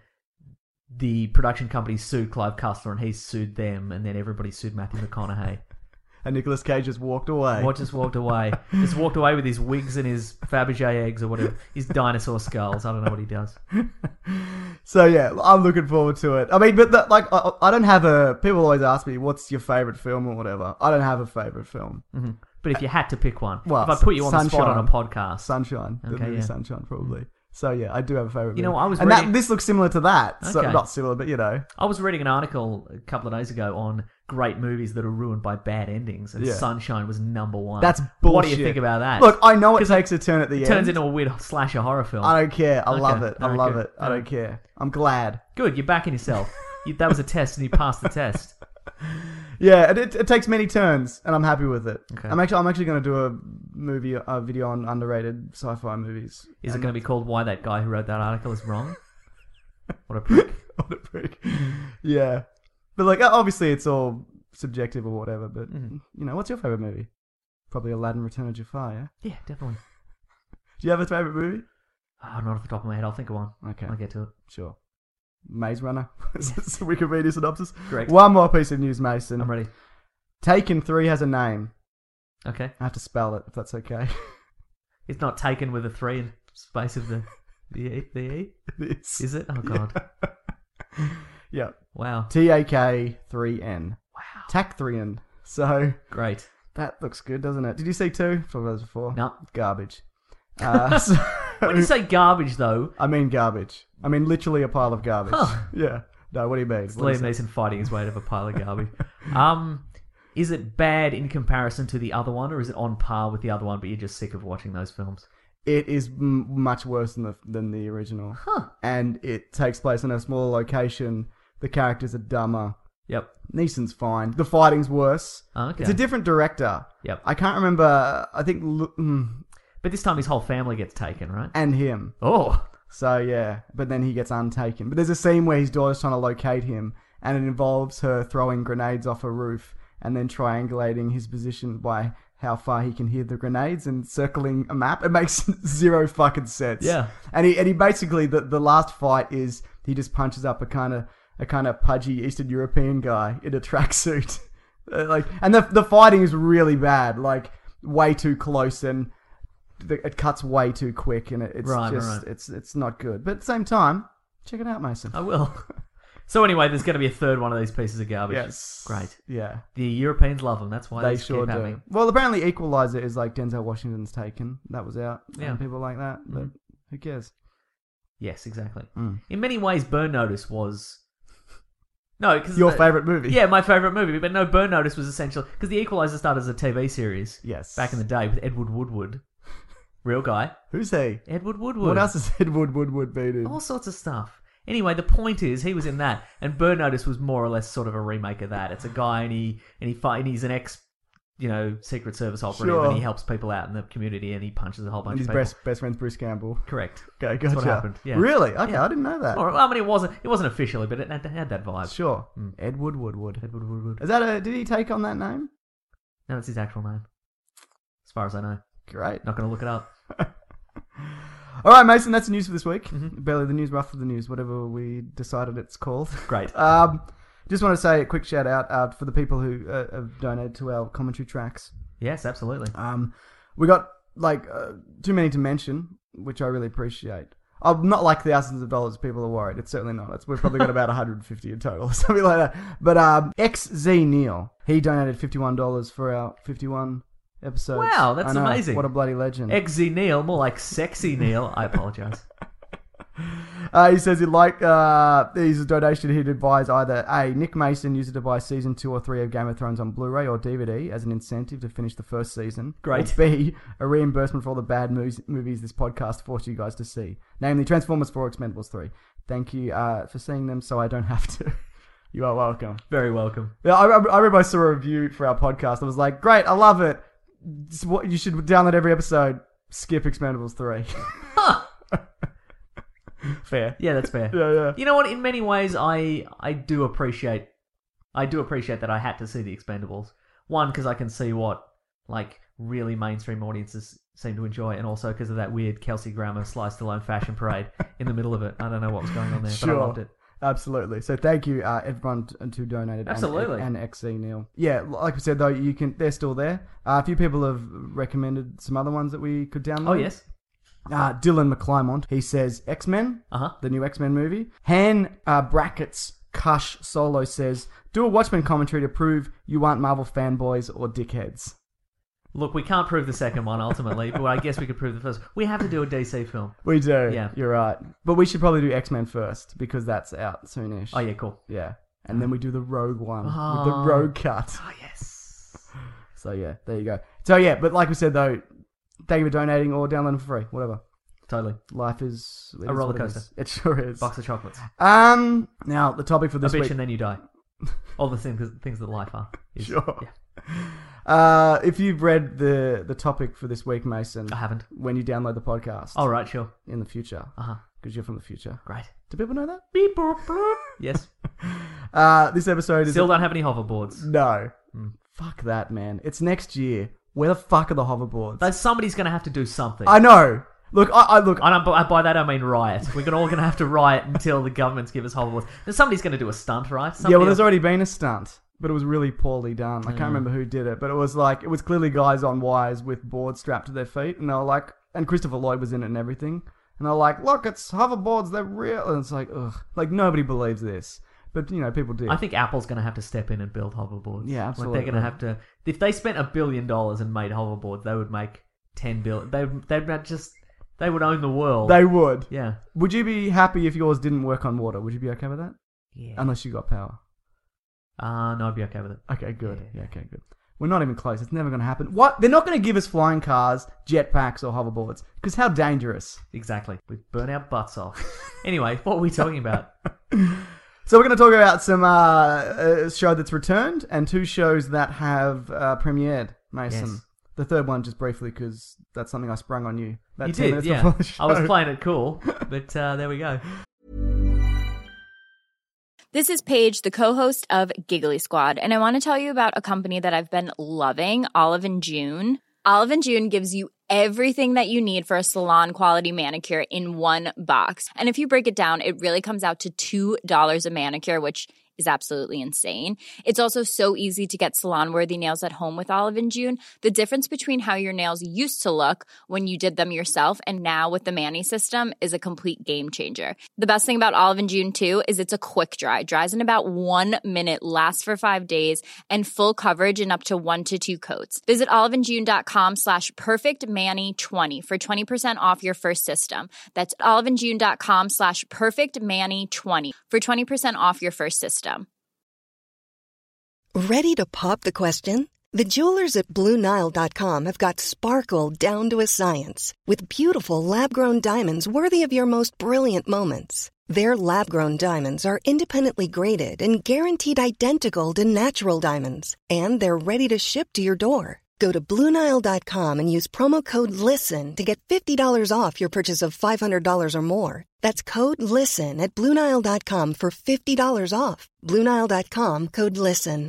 the production company sued Clive Cussler, and he sued them, and then everybody sued Matthew McConaughey. And Nicolas Cage just walked away. What just walked away? Just walked away with his wigs and his Fabergé eggs or whatever. His dinosaur skulls. I don't know what he does. So yeah, I'm looking forward to it. I mean, but I don't have a. People always ask me, "What's your favorite film?" or whatever. I don't have a favorite film. But if you had to pick one, Well, if I put you on the spot on a Sunshine. podcast, Sunshine. The Okay, movie yeah. Sunshine, probably. So yeah, I do have a favorite. You know, movie. I was and reading- this looks similar to that. So Okay. not similar, but you know. I was reading an article a couple of days ago on great movies that are ruined by bad endings, and Yeah. Sunshine was number one. That's bullshit. What do you think about that? Look, I know it 'Cause takes a turn at the end. turns into a weird slasher horror film. I don't care. I Okay. love it. I Alright, love good. it. I don't care. I'm glad. Good, you're backing yourself. That was a test, and you passed the test. Yeah, it takes many turns, and I'm happy with it. Okay. I'm actually going to do a video on underrated sci-fi movies. Is it going to be called "Why That Guy Who Wrote That Article Is Wrong"? What a prick! What a prick. Yeah, but like obviously it's all subjective or whatever. But Mm-hmm. you know, what's your favorite movie? Probably Aladdin: Return of Jafar. Yeah. Yeah, definitely. Do you have a favorite movie? Oh, not off the top of my head. I'll think of one. Okay, I'll get to it. sure. Maze Runner. It's a Wikipedia synopsis. Correct. One more piece of news, Mason. I'm ready. Taken 3 has a name. Okay. I have to spell it if that's okay. It's not taken with a 3 in space of the E. It is. Is it? Oh god. Yeah. Wow. TAK3N. Wow. TAK3N. So Great. that looks good, doesn't it? Did you see 2? Talked about those before. No. Garbage. When you say garbage, though, I mean garbage. I mean literally a pile of garbage. Huh. Yeah. No, what do you mean? it's What is Liam it? Neeson fighting his way out of a pile of garbage. Is it bad in comparison to the other one, or is it on par with the other one, but you're just sick of watching those films? It is much worse than the original. Huh. And it takes place in a smaller location. The characters are dumber. Yep. Neeson's fine. The fighting's worse. Oh, okay. It's a different director. Yep. I can't remember. I think But this time his whole family gets taken, right? and him. Oh. So yeah, but then he gets untaken. But there's a scene where his daughter's trying to locate him, and it involves her throwing grenades off a roof and then triangulating his position by how far he can hear the grenades and circling a map. It makes zero fucking sense. Yeah. And he basically the last fight is he just punches up a kind of pudgy Eastern European guy in a tracksuit. And the fighting is really bad, like way too close, and it cuts way too quick, and it's Right. it's not good. But at the same time, check it out, Mason. I will. So anyway, there's going to be a third one of these pieces of garbage. Yes. Great. Yeah. The Europeans love them. That's why They they sure keep do. happening. Well, apparently Equalizer is like Denzel Washington's Taken. That was out. Yeah. And people like that. But who cares? Yes, exactly. Mm. In many ways, Burn Notice was No, because Your favourite movie. Yeah, my favourite movie. But no, Burn Notice was essential because The Equalizer started as a TV series. Yes. Back in the day with Edward Woodward, real guy. Who's he? Edward Woodward. What else has Edward Woodward been in? All sorts of stuff. Anyway, the point is, he was in that, and Burn Notice was more or less sort of a remake of that. It's a guy, and he's an ex, Secret Service operative, Sure. and he helps people out in the community, and he punches a whole bunch And of his people. best friend's Bruce Campbell. Correct. Okay, gotcha. That's what happened. Yeah. Really? Okay, Yeah. I didn't know that. Or, I mean, it wasn't officially, but it had that vibe. Sure. Edward Woodward. Edward Woodward. Is that did he take on that name? No, that's his actual name, as far as I know. Great. Not going to look it up. All right, Mason, that's the news for this week. Mm-hmm. Barely the news, roughly the news, whatever we decided it's called. Great. Just want to say a quick shout out for the people who have donated to our commentary tracks. Yes, absolutely. We got too many to mention, which I really appreciate. Not like thousands of dollars. People are worried. It's certainly not. We've probably got about 150 in total, or something like that. But XZ Neil, he donated $51 for our 51 episodes. Wow, that's I know, amazing. What a bloody legend. XZ Neil, more like Sexy Neil. I apologize. He says he'd like his donation. He'd advise either A, Nick Mason use it to buy season 2 or 3 of Game of Thrones on Blu-ray or DVD as an incentive to finish the first season. Great. Or B, a reimbursement for all the bad movies this podcast forced you guys to see, namely Transformers 4, Expendables 3. Thank you for seeing them, so I don't have to. You are welcome. Very welcome. Yeah, I remember I saw a review for our podcast. I was like, great, I love it. You should download every episode. Skip Expendables 3. Fair. Yeah, that's fair. Yeah. You know what? In many ways, I do appreciate that I had to see the Expendables. One, because I can see what really mainstream audiences seem to enjoy, and also because of that weird Kelsey Grammer Sly Stallone fashion parade in the middle of it. I don't know what was going on there, but I loved it. Absolutely. So thank you, everyone who donated. Absolutely. And XC Neil. Yeah, like we said though, they're still there. A few people have recommended some other ones that we could download. Oh yes. Dylan McClymont, he says X-Men, the new X-Men movie. Han brackets Kush Solo says, do a Watchmen commentary to prove you aren't Marvel fanboys or dickheads. Look, we can't prove the second one ultimately, but I guess we could prove the first. We have to do a DC film. We do. Yeah. You're right. But we should probably do X-Men first because that's out soonish. Oh yeah, cool. Yeah. And then we do the Rogue one with the Oh. Rogue cut. Oh yes. So yeah, there you go. So yeah, but like we said though, thank you for donating or downloading for free, whatever. Totally. Life is A roller coaster. It sure is. Box of chocolates. Now the topic for A this bitch week. and then you die. All the things that life are. Sure. Yeah. If you've read the topic for this week, Mason, I haven't. when you download the podcast, All right, sure. in the future, because you're from the future. Great. Do people know that? Beep, boop, bloop. Yes. This episode is Still don't have any hoverboards. no. Fuck that, man. It's next year. Where the fuck are the hoverboards? Somebody's going to have to do something. I know. Look, I look. By that I mean riot. We're all going to have to riot until the governments give us hoverboards. And somebody's going to do a stunt, right? Yeah, well, there's already been a stunt, but it was really poorly done. I can't remember who did it, but it was clearly guys on wires with boards strapped to their feet, and they were like, and Christopher Lloyd was in it and everything, and they're like, look, it's hoverboards, they're real, and it's like, ugh, like nobody believes this, but people do. I think Apple's going to have to step in and build hoverboards. Yeah, absolutely. Like they're going to have to. If they spent $1 billion and made hoverboards, they would make $10 billion. They would own the world. They would. Yeah. Would you be happy if yours didn't work on water? Would you be okay with that? Yeah. Unless you got power. No, I'd be okay with it. Okay, good. Yeah. Yeah, okay, good. We're not even close. It's never going to happen. What? They're not going to give us flying cars, jetpacks, or hoverboards. Because how dangerous. Exactly. We'd burn our butts off. Anyway, what were we talking about? So we're going to talk about some show that's returned and 2 shows that have premiered, Mason. Yes. The third one, just briefly, because that's something I sprung on you. About You 10 did, minutes yeah. before the show. I was playing it cool, but there we go. This is Paige, the co-host of Giggly Squad, and I want to tell you about a company that I've been loving, Olive & June. Olive & June gives you everything that you need for a salon-quality manicure in one box. And if you break it down, it really comes out to $2 a manicure, which is absolutely insane. It's also so easy to get salon-worthy nails at home with Olive & June. The difference between how your nails used to look when you did them yourself and now with the Mani system is a complete game changer. The best thing about Olive & June, too, is it's a quick dry. Dries in about 1 minute, lasts for 5 days, and full coverage in up to 1 to 2 coats. Visit oliveandjune.com/perfectmani20 for 20% off your first system. That's oliveandjune.com/perfectmani20 for 20% off your first system. Ready to pop the question? The jewelers at BlueNile.com have got sparkle down to a science with beautiful lab-grown diamonds worthy of your most brilliant moments. Their lab-grown diamonds are independently graded and guaranteed identical to natural diamonds, and they're ready to ship to your door. Go to BlueNile.com and use promo code LISTEN to get $50 off your purchase of $500 or more. That's code LISTEN at BlueNile.com for $50 off. BlueNile.com, code LISTEN.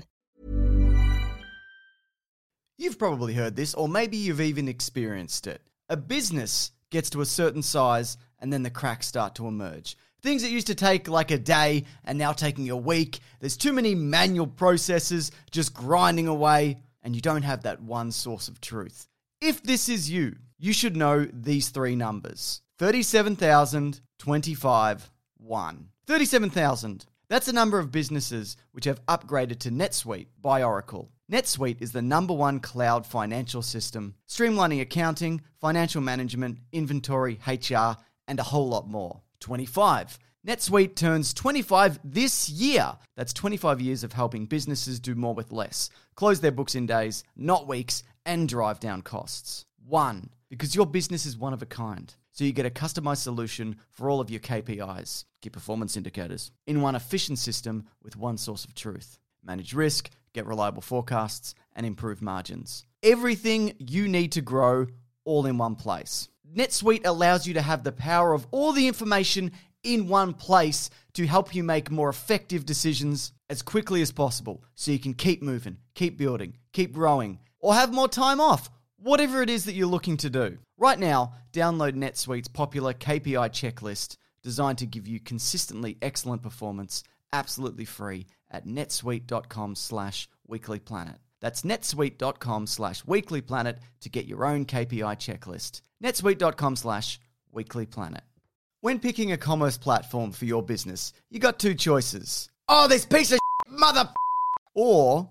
You've probably heard this, or maybe you've even experienced it. A business gets to a certain size, and then the cracks start to emerge. Things that used to take like a day and now taking a week. There's too many manual processes just grinding away, and you don't have that one source of truth. If this is you, you should know these three numbers. 37,000, 25, 1. 37,000. That's the number of businesses which have upgraded to NetSuite by Oracle. NetSuite is the #1 cloud financial system, streamlining accounting, financial management, inventory, HR, and a whole lot more. 25. NetSuite turns 25 this year. That's 25 years of helping businesses do more with less, close their books in days, not weeks, and drive down costs. 1. Because your business is one of a kind. So you get a customized solution for all of your KPIs, key performance indicators, in one efficient system with one source of truth. Manage risk, get reliable forecasts, and improve margins. Everything you need to grow, all in one place. NetSuite allows you to have the power of all the information in one place to help you make more effective decisions as quickly as possible so you can keep moving, keep building, keep growing, or have more time off, whatever it is that you're looking to do. Right now, download NetSuite's popular KPI checklist designed to give you consistently excellent performance absolutely free at netsuite.com/weeklyplanet. That's netsuite.com/weeklyplanet to get your own KPI checklist. netsuite.com/weeklyplanet. When picking a commerce platform for your business, you got two choices. Oh, this piece of mother or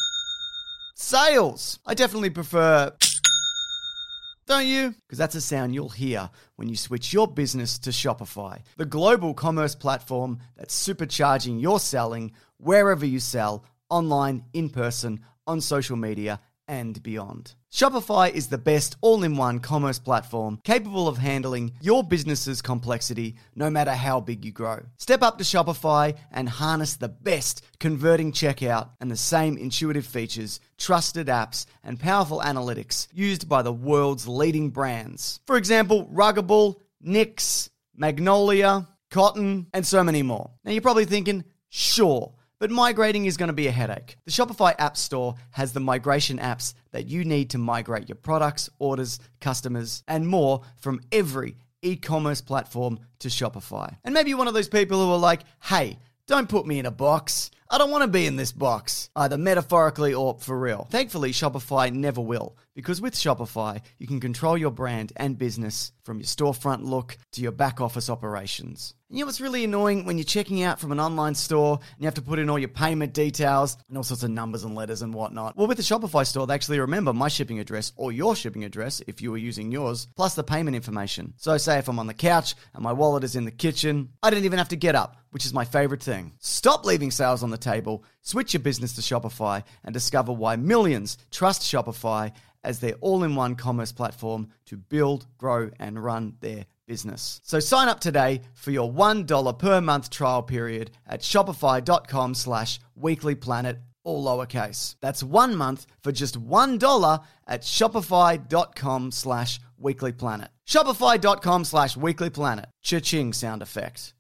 sales. I definitely prefer, don't you? Because that's a sound you'll hear when you switch your business to Shopify, the global commerce platform that's supercharging your selling wherever you sell, online, in person, on social media, and beyond. Shopify is the best all-in-one commerce platform capable of handling your business's complexity no matter how big you grow. Step up to Shopify and harness the best converting checkout and the same intuitive features, trusted apps, and powerful analytics used by the world's leading brands. For example, Ruggable, NYX, Magnolia, Cotton, and so many more. Now you're probably thinking, sure, but migrating is going to be a headache. The Shopify App Store has the migration apps that you need to migrate your products, orders, customers, and more from every e-commerce platform to Shopify. And maybe you're one of those people who are like, hey, don't put me in a box. I don't want to be in this box, either metaphorically or for real. Thankfully, Shopify never will, because with Shopify, you can control your brand and business from your storefront look to your back office operations. And you know what's really annoying when you're checking out from an online store and you have to put in all your payment details and all sorts of numbers and letters and whatnot? Well, with the Shopify store, they actually remember my shipping address or your shipping address if you were using yours, plus the payment information. So say if I'm on the couch and my wallet is in the kitchen, I don't even have to get up, which is my favorite thing. Stop leaving sales on the table, switch your business to Shopify, and discover why millions trust Shopify as their all-in-one commerce platform to build, grow, and run their business. So sign up today for your $1 per month trial period at shopify.com/weeklyplanet, all lowercase. That's 1 month for just $1 at shopify.com/weeklyplanet. Shopify.com/weeklyplanet. Cha-ching sound effect.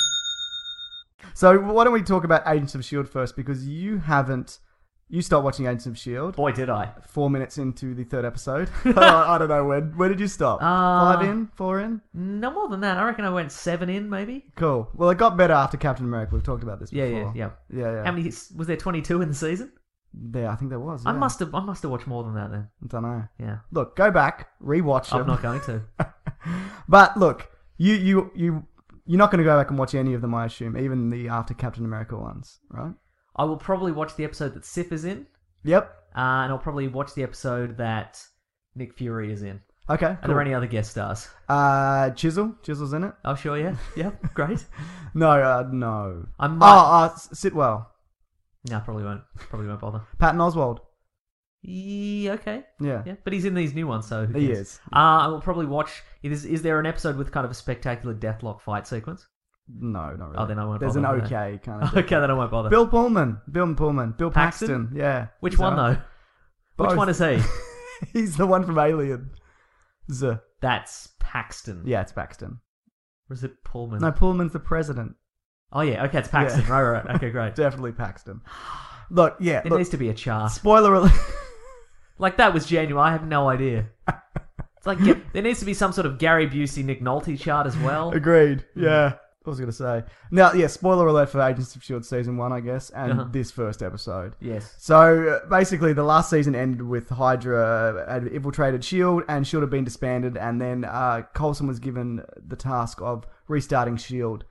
So why don't we talk about Agents of S.H.I.E.L.D. first, because you stopped watching Agents of S.H.I.E.L.D. Boy, did I. 4 minutes into the third episode. I don't know when. Where did you stop? 5 in? 4 in? No more than that. I reckon I went 7 in, maybe. Cool. Well, it got better after Captain America. We've talked about this before. Yeah. Yeah. How many, was there 22 in the season? Yeah, I think there was. Yeah. I must have watched more than that then. I don't know. Yeah. Look, go back, rewatch I'm them. not going to. But look, you're not going to go back and watch any of them, I assume, even the after Captain America ones, right? I will probably watch the episode that Sif is in. Yep. And I'll probably watch the episode that Nick Fury is in. Okay, Are there any other guest stars? Chisel's in it. Oh, sure, yeah. Yeah, great. No. I might... Sitwell. No, probably won't. Probably won't bother. Patton Oswalt. Yeah, okay. Yeah. Yeah, but he's in these new ones, so who He cares? is. I will probably watch. Is there an episode with kind of a spectacular Deathlock fight sequence? No, not really. Oh, then I won't There's an bother with okay kind of. Okay, then I won't bother. Bill Pullman. Bill Paxton? Paxton. Yeah. Which He's one alright. though? Which Both. one is he? He's the one from Alien. That's Paxton. Yeah, it's Paxton. Or is it Pullman? No, Pullman's the president. Oh yeah, okay, it's Paxton. Yeah. Right. Okay, great. Definitely Paxton. Look, yeah. There Look, needs to be a chart. spoiler alert. Like that was genuine. I have no idea. It's like there needs to be some sort of Gary Busey, Nick Nolte chart as well. Agreed. Yeah. I was going to say. Now, yeah, spoiler alert for Agents of S.H.I.E.L.D. Season 1, I guess, and this first episode. Yes. So, basically, the last season ended with Hydra had infiltrated S.H.I.E.L.D., and S.H.I.E.L.D. had been disbanded, and then Coulson was given the task of restarting S.H.I.E.L.D.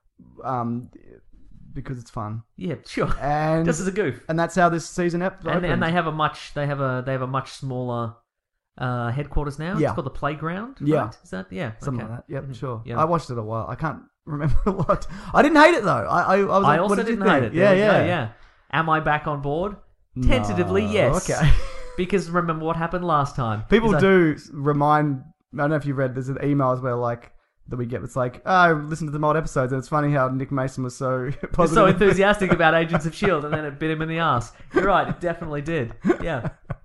Because it's fun. Yeah, sure. And Just as a goof. And that's how this season opened. And they have a much much smaller headquarters now. Yeah. It's called the Playground. Yeah. Right? Is that Something okay. like that. Yep, Mhm. sure. Yeah. I watched it a while. I can't remember a lot. I didn't hate it, though. I was like, I also what did you didn't hate think? it. There Yeah, we go, yeah. Am I back on board? Tentatively, No, yes. Okay. Because remember what happened last time. People Is do remind. I don't know if you read. There's emails where like that we get. It's like, oh, listen to the old episodes, and it's funny how Nick Mason was so positive. so enthusiastic about Agents of S.H.I.E.L.D. and then it bit him in the ass. You're right, it definitely did. Yeah.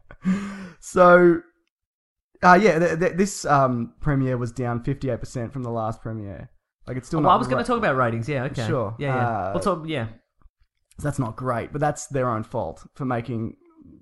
So, this premiere was down 58% from the last premiere. Like it's still not. I was going to talk about ratings. Yeah, okay. Sure. Yeah. We'll talk. Yeah. So that's not great, but that's their own fault for making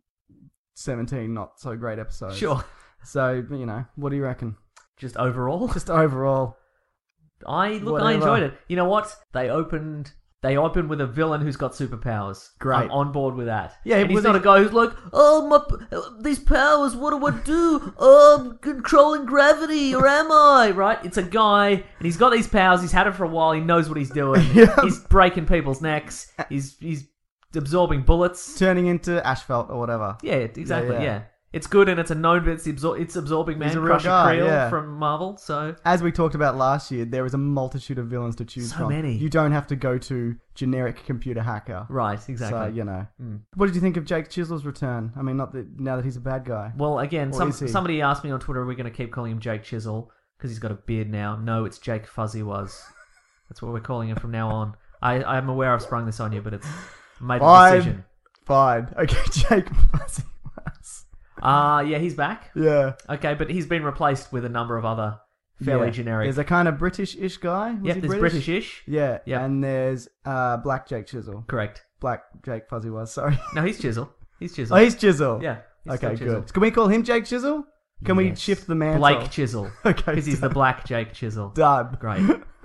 17 not so great episodes. Sure. So what do you reckon? Just overall. Just overall. I Whatever. enjoyed it. You know what? They opened with a villain who's got superpowers. Great. I'm on board with that. Yeah, and he's with not a guy who's like, these powers, what do I do? I'm controlling gravity, or am I? Right? It's a guy, and he's got these powers. He's had it for a while. He knows what he's doing. Yeah. He's breaking people's necks. He's absorbing bullets. Turning into asphalt or whatever. Yeah, exactly. Yeah. Yeah. It's good, and it's a known bit. It's absorbing man, He's a real Crusher guy, Creel yeah. from Marvel. So As we talked about last year, there is a multitude of villains to choose So from. many. You don't have to go to generic computer hacker. right, exactly. So, What did you think of Jake Chisel's return? I mean, not that now that he's a bad guy. Well, again, Or is he? somebody asked me on Twitter, are we going to keep calling him Jake Chisel because he's got a beard now? No, it's Jake Fuzzy Was. That's what we're calling him from now on. I'm aware I've sprung this on you, but it's made the decision. Fine. Okay, Jake Fuzzy was. Yeah, he's back. Yeah. Okay, but he's been replaced with a number of other fairly Yeah. generic. There's a kind of British-ish guy. Was Yep, he there's British-ish. Yeah. Yep. And there's Black Jake Chisel. Correct. Black Jake Fuzzy was, sorry. No, he's Chisel. He's Chisel. Oh, he's Chisel. Yeah. he's Okay, still Chisel. good. Can we call him Jake Chisel? Can we Yes. shift the mantle? Blake Chisel. Okay, Because he's the Black Jake Chisel. Done. Great.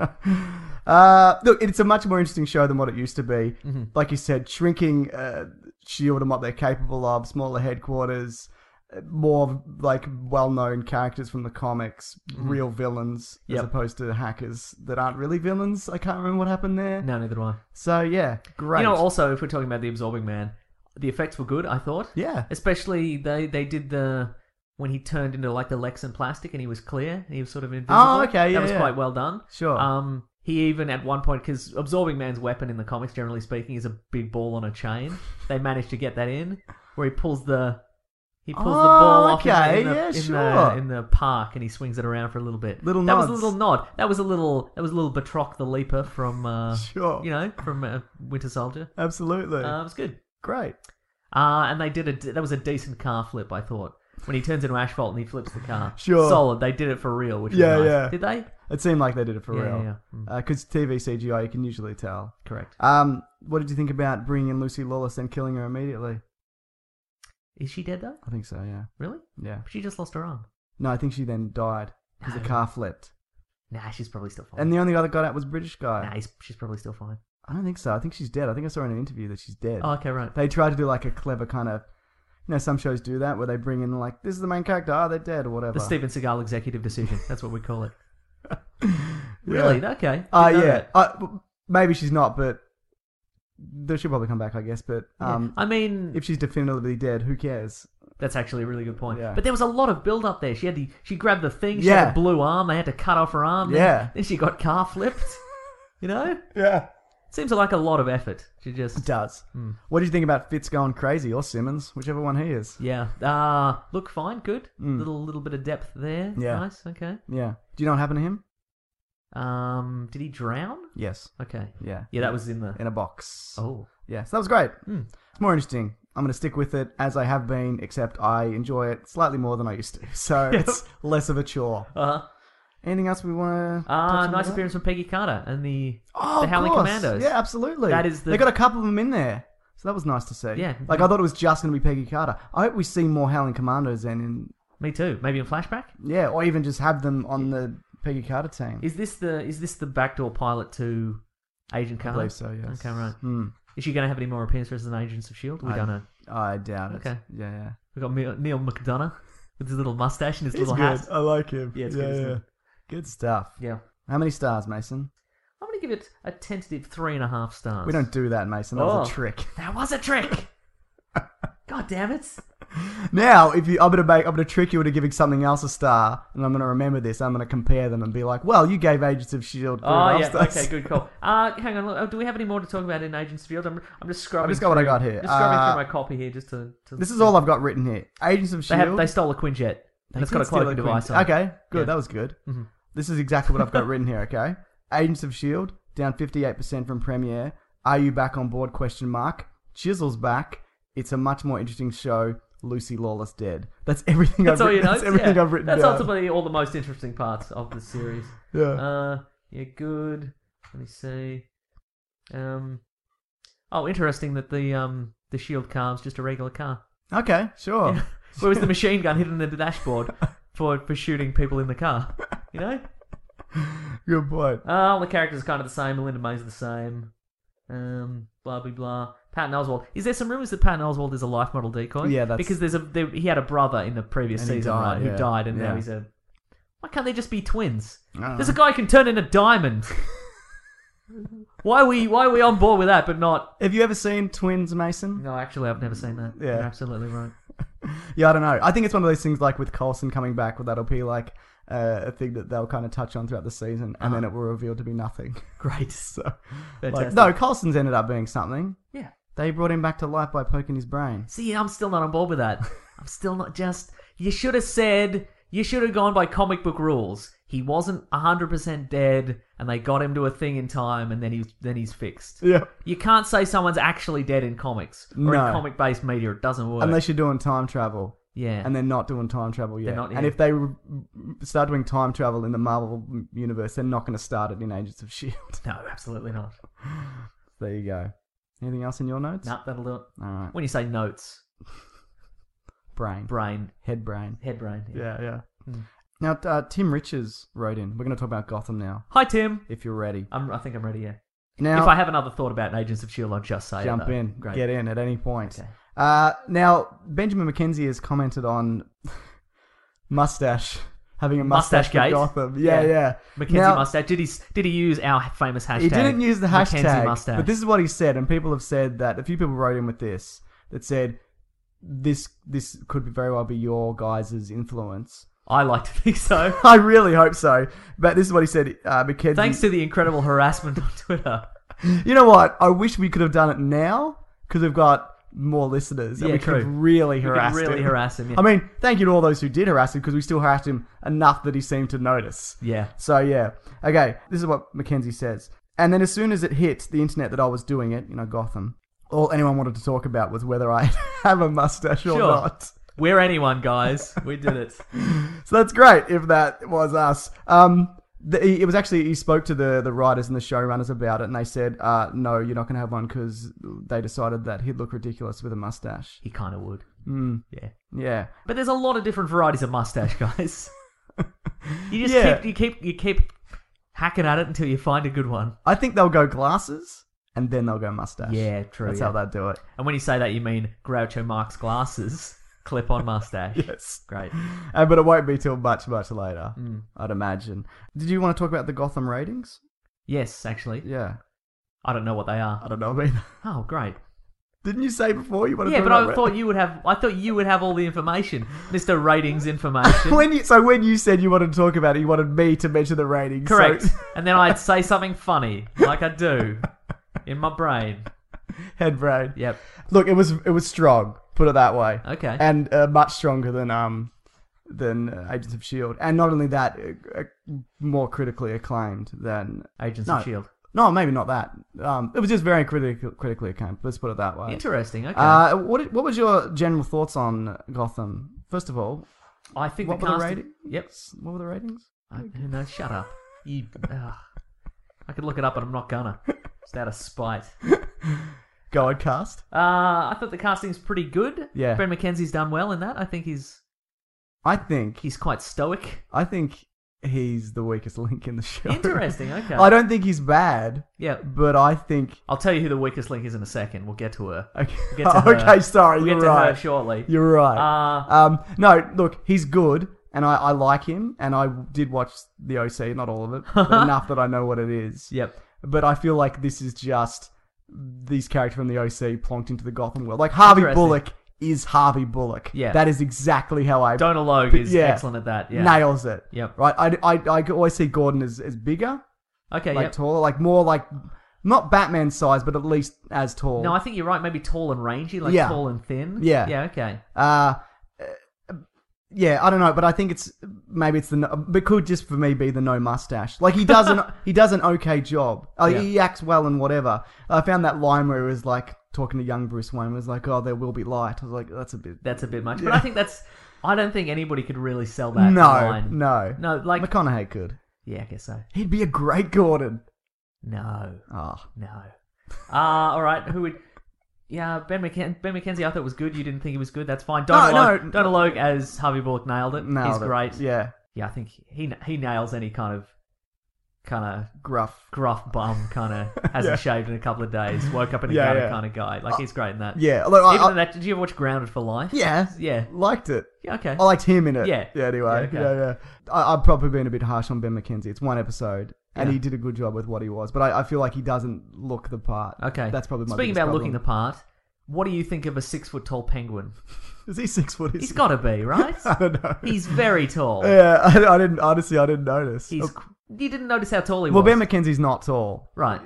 Look, it's a much more interesting show than what it used to be. Mm-hmm. Like you said, shrinking S.H.I.E.L.D. and what they're capable of, smaller headquarters, more like well-known characters from the comics, real villains, as Yep. opposed to hackers that aren't really villains. I can't remember what happened there. No, neither do I. So, yeah, great. You know, also, if we're talking about the Absorbing Man, the effects were good, I thought. Yeah. Especially, they did when he turned into like the Lex in plastic and he was clear, and he was sort of invisible. Oh, okay, yeah, That was yeah. quite well done. Sure. He even at one point, because Absorbing Man's weapon in the comics, generally speaking, is a big ball on a chain. They managed to get that in, where he pulls the ball off okay, in the, yeah, in, sure. in the park, and he swings it around for a little bit. Little that was a nods. little nod. That was a little Batroc the Leaper from Sure. from Winter Soldier. Absolutely. It was good. Great. And they that was a decent car flip, I thought. When he turns into asphalt and he flips the car. Sure. Solid. They did it for real, which Yeah, was nice. yeah. Did they? It seemed like they did it for Yeah, real. yeah, yeah. Because TV CGI, you can usually tell. Correct. What did you think about bringing in Lucy Lawless and killing her immediately? Is she dead, though? I think so, yeah. Really? Yeah. She just lost her arm. No, I think she then died because the No. car flipped. Nah, she's probably still fine. And the only other guy that was British guy. Nah, she's probably still fine. I don't think so. I think she's dead. I think I saw in an interview that she's dead. Oh, okay, right. They tried to do like a clever kind of, some shows do that where they bring in like, this is the main character, they're dead or whatever. The Steven Seagal executive decision. That's what we call it. Really? Okay. Yeah. Didn't know that. Maybe she's not, but she'll probably come back, I guess. But Yeah. I mean, if she's definitively dead, who cares? that's actually a really good point. Yeah. But there was a lot of build up there. She grabbed the thing. She Yeah. had a blue arm. They had to cut off her arm. Yeah. Then she got car flipped. You know? Yeah. Seems like a lot of effort to It just... does. What do you think about Fitz going crazy or Simmons, whichever one he is? Yeah. Look, fine, good. Little bit of depth there. Yeah. Nice, okay. Yeah. Do you know what happened to him? Did he drown? Yes. Okay. Yeah. Yeah, that was in the... In a box. Oh. Yeah, so that was great. It's more interesting. I'm going to stick with it as I have been, except I enjoy it slightly more than I used to. So it's less of a chore. Uh-huh. Anything else we want to Nice appearance from Peggy Carter and the of Howling course. Commandos. Yeah, absolutely. That is the- They got a couple of them in there. So that was nice to see. Yeah. Like, I thought it was just going to be Peggy Carter. I hope we see more Howling Commandos then in... Me too. Maybe in flashback? Yeah, or even just have them on the Peggy Carter team. Is this the backdoor pilot to Agent I Carter? believe so, yes. Okay, right. Hmm. Is she going to have any more appearances in Agents of S.H.I.E.L.D.? We don't know. I doubt it. Okay. Yeah. We've got Neil McDonough with his little mustache and his He's little good. hat. I like him. Yeah, it's good, isn't it? Good stuff. Yeah. How many stars, Mason? I'm going to give it a tentative 3.5 stars. We don't do that, Mason. That was a trick. That was a trick! God damn it. Now, I'm gonna trick you into giving something else a star, and I'm gonna remember this. I'm gonna compare them and be like, "Well, you gave Agents of Shield 3.5 Oh, yeah. stars." Okay, good call. Hang on. Do we have any more to talk about in Agents of S.H.I.E.L.D.? I'm just scrubbing. I've just got what I got here. Just scrubbing through my copy here just to This is all I've got written here. Agents of Shield. They stole a Quinjet. And it's got a cloaking device on it. Okay, good. Yeah. That was good. Mm-hmm. This is exactly what I've got written here. Okay, Agents of Shield down 58% from premiere. Are you back on board? ? Chisel's back. It's a much more interesting show. Lucy Lawless dead. That's everything. That's all your notes? That's everything Yeah. I've written That's down. ultimately all the most interesting parts of the series. Yeah. Yeah, good. Let me see. Interesting that the Shield car's just a regular car. Okay, sure. Yeah. Whereas the machine gun hidden in the dashboard for shooting people in the car. You know? Good point. The characters are kind of the same. Melinda May's the same. Blah, blah, blah. Patton Oswalt. Is there some rumours that Patton Oswalt is a life model decoy? Yeah, that's... Because he had a brother in the previous And he season, died, right? yeah. Who died, and Yeah. now he's a... Why can't they just be twins? I don't There's a know. guy who can turn into diamond. Why are we on board with that, but not... Have you ever seen Twins, Mason? No, actually, I've never seen that. Yeah. You're absolutely right. Yeah, I don't know. I think it's one of those things like with Coulson coming back, where that'll be like a thing that they'll kind of touch on throughout the season, and then it will reveal to be nothing. Great. So, Fantastic. no, Coulson's ended up being something. Yeah. They brought him back to life by poking his brain. See, I'm still not on board with that. I'm still not just... You should have gone by comic book rules. He wasn't 100% dead, and they got him to a thing in time, and then he's fixed. Yeah. You can't say someone's actually dead in comics or No. in comic-based media. It doesn't work. Unless you're doing time travel. Yeah. And they're not doing time travel yet. They're not And yet. if they start doing time travel in the Marvel universe, they're not going to start it in Agents of S.H.I.E.L.D. No, absolutely not. There you go. Anything else in your notes? No, that'll do it. All right. When you say notes, Brain. Head brain. head brain. Yeah. Now, Tim Riches wrote in. We're going to talk about Gotham now, Hi, Tim. if you're ready. I think I'm ready, yeah. Now, If I have another thought about Agents of S.H.I.E.L.D., I'll just say jump it. though. in. Great. Get in at any point. Okay. Now, Benjamin McKenzie has commented on mustache. Having a mustache Mustache for gate? Gotham. Yeah. Mackenzie Now- mustache. Did he use our famous hashtag? He didn't use the Mackenzie hashtag, mustache. but this is what he said, and people have said that a few people wrote in with this that said this could very well be your guys' influence. I like to think so. I really hope so, but this is what he said. Mackenzie, Thanks to the incredible harassment on Twitter. you know what? I wish we could have done it now because we've got more listeners, and Yeah, we could have true. really We could harassed really him. harass him, yeah. I mean, thank you to all those who did harass him because we still harassed him enough that he seemed to notice. Yeah. So yeah, okay. This is what Mackenzie says. And then as soon as it hit the internet that I was doing it, Gotham, all anyone wanted to talk about was whether I have a mustache or Sure. not. We're anyone, guys. We did it. So that's great if that was us. It was actually, he spoke to the writers and the showrunners about it, and they said, no, you're not going to have one because they decided that he'd look ridiculous with a mustache. He kind of would. Yeah. Yeah. But there's a lot of different varieties of mustache, guys. You just Yeah. keep hacking at it until you find a good one. I think they'll go glasses, and then they'll go mustache. Yeah, true. That's yeah. how they'll do it. And when you say that, you mean Groucho Marx glasses, clip-on mustache. Yes. Great. But it won't be till much, much later, I'd imagine. Did you want to talk about the Gotham ratings? Yes, actually. Yeah. I don't know what they are. I don't know either. Oh, great. Didn't you say before you wanted to Yeah, talk but about I thought you would have all the information, Mr. Ratings information. when you said you wanted to talk about it, you wanted me to mention the ratings. Correct. So... And then I'd say something funny, like I do. In my brain. Head brain. Yep. Look, it was strong. Put it that way. Okay. And much stronger than Agents of S.H.I.E.L.D. And not only that, more critically acclaimed than Agents of S.H.I.E.L.D. No, maybe not that. It was just very critically acclaimed. Let's put it that way. Interesting. Okay. What was your general thoughts on Gotham? First of all, I think what the were the casting... ratings? Yep. What were the ratings? No, shut up. You... I could look it up, but I'm not gonna. Just out of spite. Go on, cast. I thought the casting's pretty good. Yeah. Ben McKenzie's done well in that. I think he's quite stoic. I think he's the weakest link in the show. Interesting, okay. I don't think he's bad. Yeah. But I think... I'll tell you who the weakest link is in a second. We'll get to her. Okay, We'll get to her. Okay, sorry, We'll you're get to right. her shortly. You're right. No, look, he's good, and I like him, and I did watch The OC, not all of it, but enough that I know what it is. Yep. But I feel like this is just these characters from The OC plonked into the Gotham world. Like, Harvey Bullock is Harvey Bullock. Yeah. That is exactly how I... Donald Logue is excellent at that. Yeah. Nails it. Yep. Right? I always see Gordon as bigger. Okay, like yep. taller. Like more like... Not Batman size, but at least as tall. No, I think you're right. Maybe tall and rangy, like tall and thin. Yeah. Yeah, okay. Yeah, I don't know, but I think maybe it's it could just for me be the no mustache. Like he does an okay job. He acts well and whatever. I found that line where he was like talking to young Bruce Wayne was like, "Oh, there will be light." I was like, "That's a bit much." Yeah. But I think I don't think anybody could really sell that line. No, like McConaughey could. Yeah, I guess so. He'd be a great Gordon. No. Oh no. All right. Who would? Yeah, Ben McKenzie I thought was good. You didn't think he was good. That's fine. Donald Logue as Harvey Bullock nailed it. He's great. Yeah. Yeah, I think he nails any kind of gruff bum hasn't shaved in a couple of days, woke up in a gutter kind of guy. Like he's great in that. Yeah. Even in that, did you ever watch Grounded for Life? Yeah. Yeah. Liked it. Yeah, okay. I liked him in it. Yeah. Yeah, anyway. Yeah, okay. Yeah. I've probably been a bit harsh on Ben McKenzie. It's one episode. And he did a good job with what he was. But I feel like he doesn't look the part. Okay. That's probably my Speaking biggest about problem. looking the part, what do you think of a 6-foot-tall penguin? Is he 6 foot? He's got to be, right? I don't know. He's very tall. Yeah, I didn't notice. You didn't notice how tall he Well, was? Ben McKenzie's not tall. Right.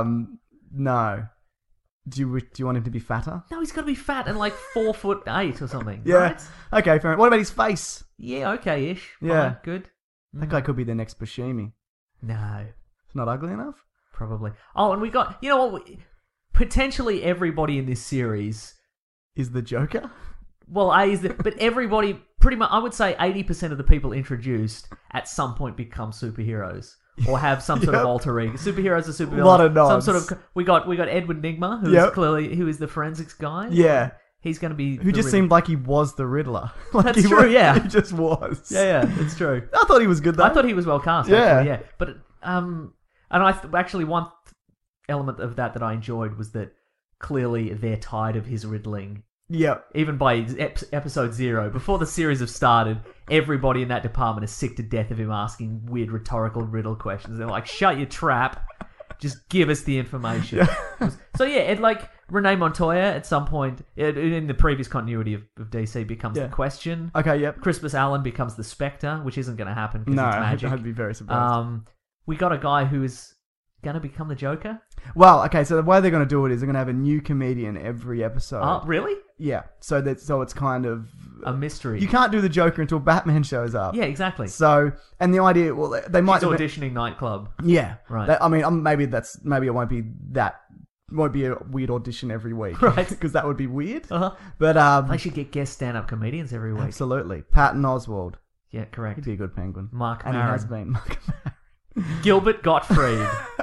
No. Do you want him to be fatter? No, he's got to be fat and like 4'8" or something. Yeah. Right? Okay, fair enough. What about his face? Yeah, okay-ish. Yeah. Fine, good. That guy could be the next Buscemi. No. It's not ugly enough? Probably. Oh, and we got... You know what? Potentially everybody in this series... Is the Joker? Well, but everybody... Pretty much, I would say 80% of the people introduced at some point become superheroes. Or have some sort of alter ego. Superheroes are supervillains. A lot of nods. Some sort of... We got Edward Nygma, who is the forensics guy. Yeah. He's going to be... Who just seemed like he was the Riddler. Like That's true, yeah. He just was. Yeah, it's true. I thought he was good, though. I thought he was well cast, actually, yeah. But, and actually one element of that I enjoyed was that clearly they're tired of his riddling. Yeah. Even by episode 0, before the series have started, everybody in that department is sick to death of him asking weird rhetorical riddle questions. They're like, shut your trap. Just give us the information. Yeah. So yeah, Renee Montoya at some point in the previous continuity of DC becomes the Question. Okay, yep. Crispus Allen becomes the Spectre, which isn't going to happen because it's magic. I'd be very surprised. We got a guy who is going to become the Joker. Well, okay, so the way they're going to do it is they're going to have a new comedian every episode. Oh, really? Yeah. So it's kind of a mystery. You can't do the Joker until Batman shows up. Yeah, exactly. So, and the idea, well, they might He's auditioning Nightclub. Yeah, right. Maybe it won't be that. Won't be a weird audition every week, right? Because that would be weird. Uh-huh. But they should get guest stand-up comedians every week. Absolutely, Patton Oswalt. Yeah, correct. He'd be a good penguin. Mark and Maron. He has been. Mark Maron. Gilbert Gottfried.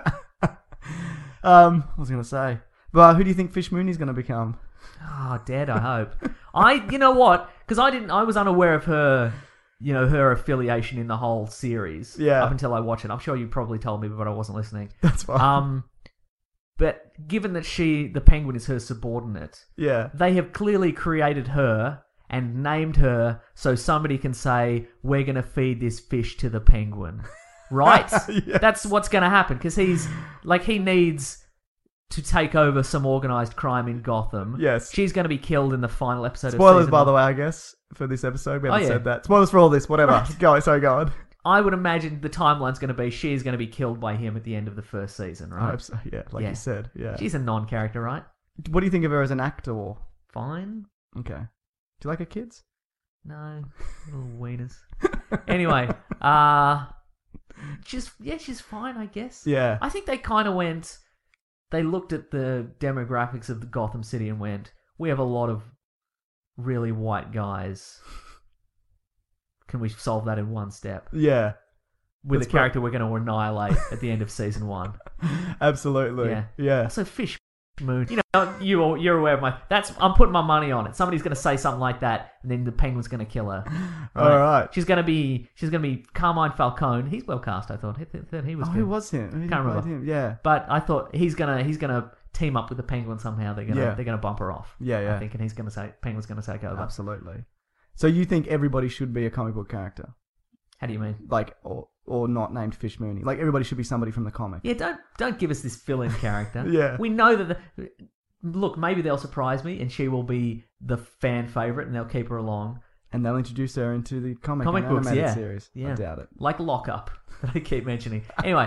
I was going to say, but who do you think Fish Mooney's going to become? Oh, dead, I hope. You know what? Because I was unaware of her, her affiliation in the whole series. Yeah. Up until I watched it. I'm sure you probably told me, but I wasn't listening. That's fine. But given that the Penguin is her subordinate, yeah, they have clearly created her and named her so somebody can say, we're going to feed this fish to the Penguin. Right? Yes. That's what's going to happen, because he needs to take over some organised crime in Gotham. Yes. She's going to be killed in the final episode Spoilers, of season by 1. the way, I guess, for this episode. We haven't said that. Spoilers for all this, whatever. Right. Go on. I would imagine the timeline's going to be she's going to be killed by him at the end of the first season, I right? hope so. Yeah, like you said. Yeah. She's a non-character, right? What do you think of her as an actor? Fine. Okay. Do you like her kids? No. Little wieners. Anyway, she's fine, I guess. Yeah. I think they kind of went... They looked at the demographics of the Gotham City and went, we have a lot of really white guys. Can we solve that in one step? Yeah. With That's a character we're going to annihilate at the end of season 1. Absolutely. Yeah. So Fish Moon, you're aware of I'm putting my money on it. Somebody's going to say something like that, and then the Penguin's going to kill her. All right. She's going to be Carmine Falcone. He's well cast, I thought. He was. Who was him? Who Can't remember. him? Yeah. But I thought he's gonna team up with the Penguin somehow. They're gonna bump her off. Yeah. I think, and Penguin's gonna take over. Absolutely. So you think everybody should be a comic book character? How do you mean? Like, or not named Fish Mooney? Like, everybody should be somebody from the comic. Yeah, don't give us this fill-in character. Yeah. We know that... Look, maybe they'll surprise me and she will be the fan favourite and they'll keep her along. And they'll introduce her into the comic and books, animated yeah. series. Yeah. I doubt it. Like Lockup, that I keep mentioning. Anyway,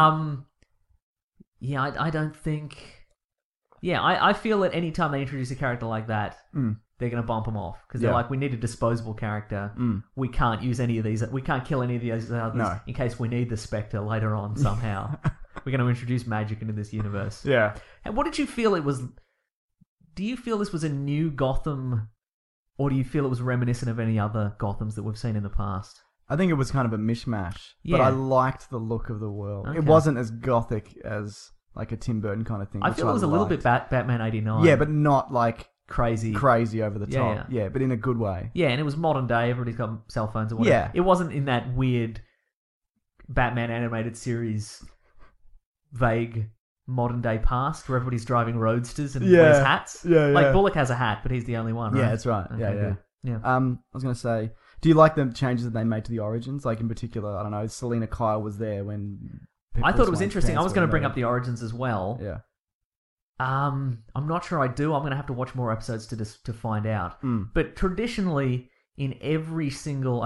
yeah, I don't think... Yeah, I feel that any time they introduce a character like that... They're going to bump them off because they're like, we need a disposable character. We can't use any of these. We can't kill any of these others in case we need the Spectre later on somehow. We're going to introduce magic into this universe. Yeah. And what did you feel it was? Do you feel this was a new Gotham, or do you feel it was reminiscent of any other Gothams that we've seen in the past? I think it was kind of a mishmash, Yeah. but I liked the look of the world. Okay. It wasn't as gothic as like a Tim Burton kind of thing. I which feel it was a little bit liked. Batman 89. Yeah, but not like crazy over the top. Yeah. Yeah, but in a good way. Yeah, and it was modern day. Everybody's got cell phones or whatever. Yeah. It wasn't in that weird Batman animated series vague modern day past where everybody's driving roadsters and wears hats. Yeah, yeah. Like Bullock has a hat, but he's the only one, right? Yeah, that's right. Okay, yeah. good. Yeah. I was going to say, do you like the changes that they made to the origins? Like in particular, I don't know, Selena Kyle was there when... I thought it was interesting. I was going to bring up the origins as well. Yeah. I'm not sure I do. I'm going to have to watch more episodes to find out. But traditionally, in every single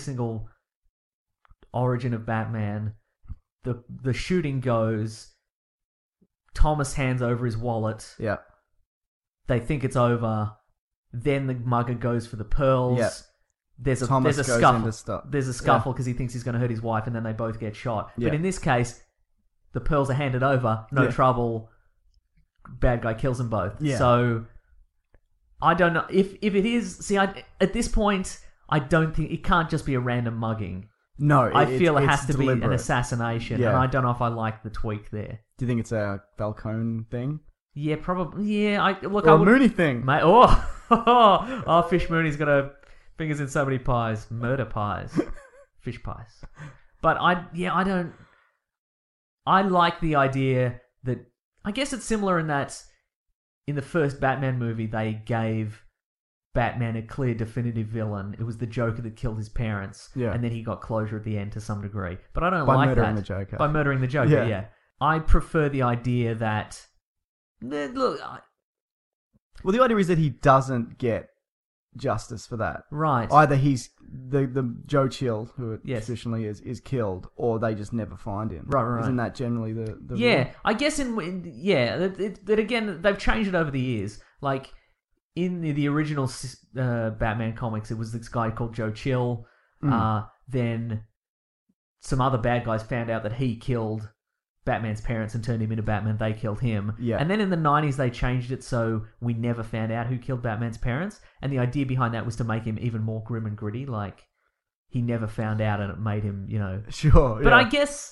origin of Batman, the shooting goes, Thomas hands over his wallet. Yeah. They think it's over. Then the mugger goes for the pearls. Yeah. There's a scuffle. There's a scuffle because he thinks he's going to hurt his wife, and then they both get shot. Yeah. But in this case, the pearls are handed over. No trouble. Bad guy kills them both. Yeah. So I don't know if it is. See, at this point, I don't think it can't just be a random mugging. No, I feel it has to be deliberate. an assassination, Yeah. and I don't know if I like the tweak there. Do you think it's a Falcone thing? Yeah, probably. Yeah, Or a Mooney thing? Mate, Fish Mooney's got a fingers in so many pies, murder pies, fish pies. But I don't. I like the idea that I guess it's similar in that in the first Batman movie they gave Batman a clear, definitive villain. It was the Joker that killed his parents, and then he got closure at the end to some degree. But I don't like that. By murdering the Joker. By murdering the Joker, yeah. I prefer the idea that... Look... Well, the idea is that he doesn't get justice for that. Right. Either he's... The Joe Chill, who it Yes. traditionally is killed, or they just never find him. Right. Isn't that generally the yeah, rule? I guess that again, they've changed it over the years. Like, in the original Batman comics, it was this guy called Joe Chill. Then some other bad guys found out that he killed Batman's parents and turned him into Batman. They killed him. Yeah. And then in the 90s, they changed it so we never found out who killed Batman's parents. And the idea behind that was to make him even more grim and gritty. Like, he never found out and it made him, Sure, But yeah.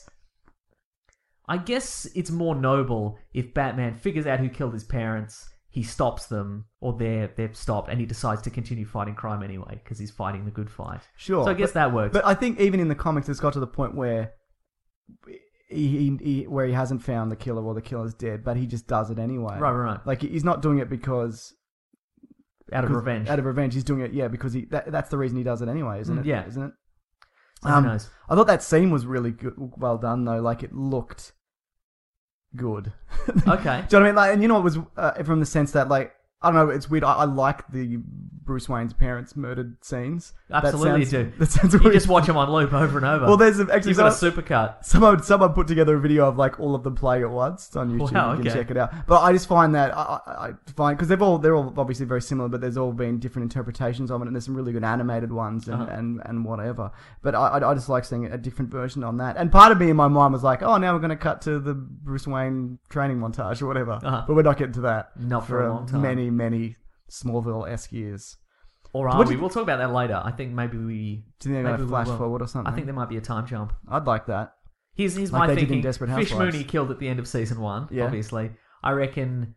I guess it's more noble if Batman figures out who killed his parents, he stops them, or they're stopped, and he decides to continue fighting crime anyway, because he's fighting the good fight. Sure. So I guess that works. But I think even in the comics, it's got to the point where he hasn't found the killer or the killer's dead, but he just does it anyway. Right. Like, he's not doing it because... Out of revenge. Out of revenge. He's doing it, because that's the reason he does it anyway, isn't it? Yeah. Isn't it? Who knows? I thought that scene was really good, well done, though. Like, it looked good. Okay. Do you know what I mean? Like, and you know, it was from the sense that, like, I don't know. It's weird. I like the Bruce Wayne's parents murdered scenes. Absolutely, you do. That sounds You weird. just watch them on loop over and over. Well, there's actually You've got a supercut. Someone put together a video of like all of them playing at once. It's on YouTube. Wow, You can okay. check it out. But I just find that I find because they're all obviously very similar, but there's all been different interpretations of it, and there's some really good animated ones and whatever. But I just like seeing a different version on that. And part of me in my mind was like, oh, now we're going to cut to the Bruce Wayne training montage or whatever. But we're not getting to that. Not for a long time. Many Smallville-esque years. Or are What we? do you- We'll talk about that later. I think maybe we... Do you think they're maybe going to we flash will. forward or something? I think there might be a time jump. I'd like that. Here's Like my they did in thinking. Desperate Fish Housewives. Mooney killed at the end of season 1, Yeah. obviously. I reckon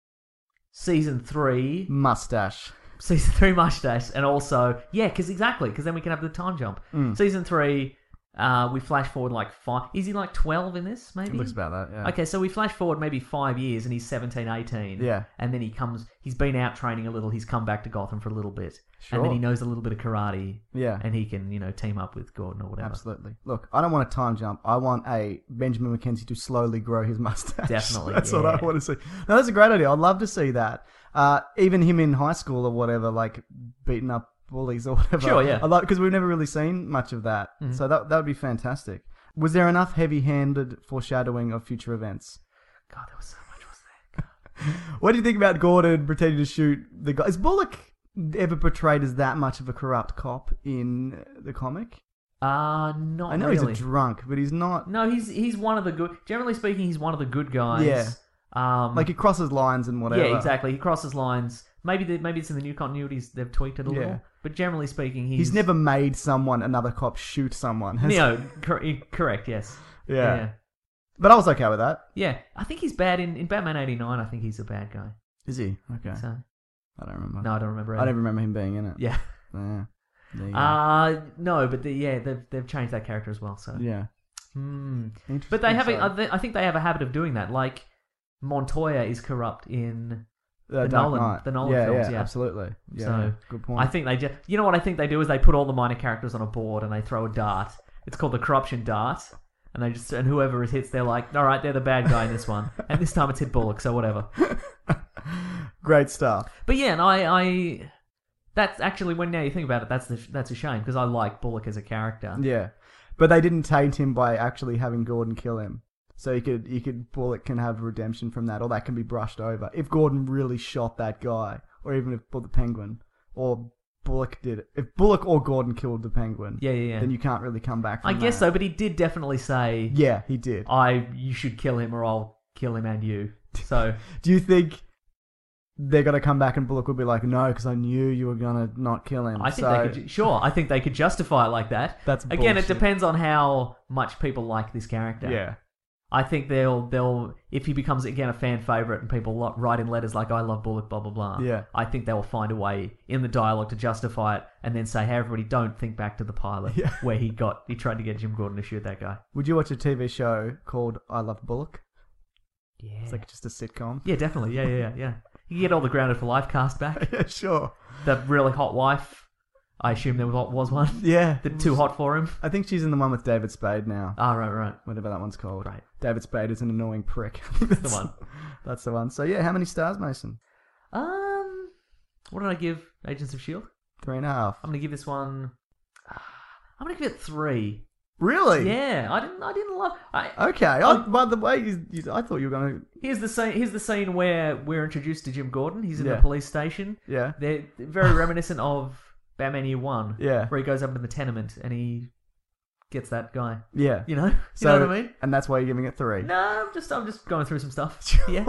season 3... Mustache. Season 3 mustache, and also... Yeah, because then we can have the time jump. Mm. Season 3, we flash forward like 5... Is he like 12 in this, maybe? It looks about that, yeah. Okay, so we flash forward maybe 5 years and he's 17, 18. Yeah. And then he's been out training a little, he's come back to Gotham for a little bit. Sure. And then he knows a little bit of karate. Yeah. And he can, team up with Gordon or whatever. Absolutely. Look, I don't want a time jump. I want a Benjamin McKenzie to slowly grow his mustache. Definitely, That's what I yeah. want to see. No, that's a great idea. I'd love to see that. Even him in high school or whatever, like beating up bullies or whatever. Sure, yeah. Because we've never really seen much of that. Mm-hmm. So that would be fantastic. Was there enough heavy-handed foreshadowing of future events? God, there was so much, wasn't there? What do you think about Gordon pretending to shoot the guy? Is Bullock ever portrayed as that much of a corrupt cop in the comic? Not I know really. he's a drunk, but he's not. No, he's one of the good... Generally speaking, he's one of the good guys. Yeah. Like he crosses lines and whatever. Yeah, exactly. He crosses lines. Maybe it's in the new continuities they've tweaked it a little. Yeah. But generally speaking, He's never made another cop shoot someone. has he? No, correct, yes. Yeah. But I was okay with that. Yeah, I think he's bad in Batman 89. I think he's a bad guy. Is he? Okay. So I don't remember. no, I don't remember. I don't remember him being in it. Yeah. Yeah. There you go. No, but they've changed that character as well. So Yeah. But they have I think they have a habit of doing that. Like Montoya is corrupt in the Dark Nolan Knight. films. Yeah, absolutely. Yeah, So, yeah. Good point. I think they just, what I think they do is they put all the minor characters on a board and they throw a dart. It's called the corruption dart, and whoever it hits, they're like, all right, they're the bad guy in this one, and this time it's hit Bullock, so whatever. Great stuff. But yeah, and I that's actually when now you think about it, that's a shame because I like Bullock as a character. Yeah. But they didn't taint him by actually having Gordon kill him. So Bullock can have redemption from that, or that can be brushed over. If Gordon really shot that guy, or even if the Penguin, or Bullock did it. If Bullock or Gordon killed the Penguin, Yeah. then you can't really come back from I guess that. so, but he did definitely say, Yeah, he did. you should kill him or I'll kill him and you. So Do you think they're going to come back and Bullock will be like, no, because I knew you were going to not kill him? I think I think they could justify it like that. That's again, bullshit. it depends on how much people like this character. Yeah. I think they'll if he becomes again a fan favorite and people write in letters like I love Bullock, blah blah blah. Yeah. I think they will find a way in the dialogue to justify it and then say, hey everybody, don't think back to the pilot Yeah. where he tried to get Jim Gordon to shoot that guy. Would you watch a TV show called I Love Bullock? Yeah. It's like just a sitcom. Yeah, definitely. Yeah. You can get all the Grounded for Life cast back. Yeah, sure. The really hot wife. I assume there was one. Yeah. They're too hot for him. I think she's in the one with David Spade now. Ah, right. Whatever that one's called. Right. David Spade is an annoying prick. That's the one. That's the one. So yeah, how many stars, Mason? What did I give Agents of S.H.I.E.L.D.? 3.5. I'm gonna give this one. I'm gonna give it 3. Really? Yeah, I didn't love. Okay. By the way, I thought you were going to... Here's the scene where we're introduced to Jim Gordon. He's in Yeah. the police station. Yeah. They're very reminiscent of Batman Year One. Yeah. Where he goes up into the tenement and he gets that guy. Yeah. You know what I mean? And that's why you're giving it 3. No, I'm just going through some stuff. Yeah.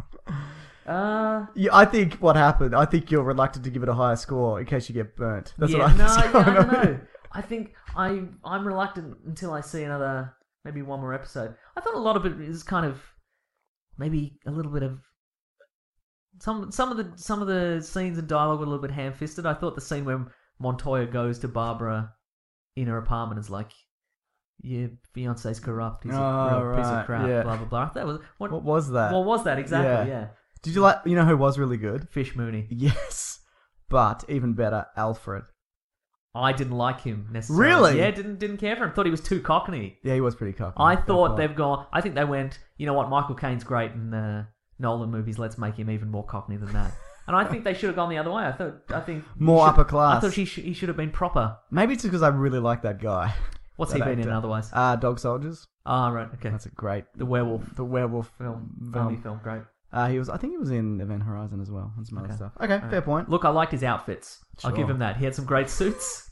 Yeah, I think what happened, I think you're reluctant to give it a higher score in case you get burnt. That's yeah, what no, I yeah, I don't know. I think I'm reluctant until I see maybe one more episode. I thought a lot of it is kind of maybe a little bit of some of the scenes and dialogue were a little bit ham-fisted. I thought the scene where Montoya goes to Barbara in her apartment is like, your fiance's corrupt. He's a real piece of crap. yeah. Blah blah blah. That was What was that? What was that exactly? Yeah. Did you like... You know who was really good? Fish Mooney. Yes. But even better, Alfred. I didn't like him necessarily. Really? Yeah, didn't care for him. Thought he was too cockney. Yeah, he was pretty cocky. I thought I think they went, you know what, Michael Caine's great in Nolan movies, let's make him even more cockney than that. And I think they should have gone the other way. I think More upper class. I thought he should have been proper. Maybe it's because I really like that guy. What's That he been in actor. otherwise? Dog Soldiers. Ah, right, okay. That's a great. The werewolf film. army film, great. I think he was in Event Horizon as well and some other Okay. stuff. Okay, fair point. Look, I liked his outfits. I'll Sure. give him that. He had some great suits.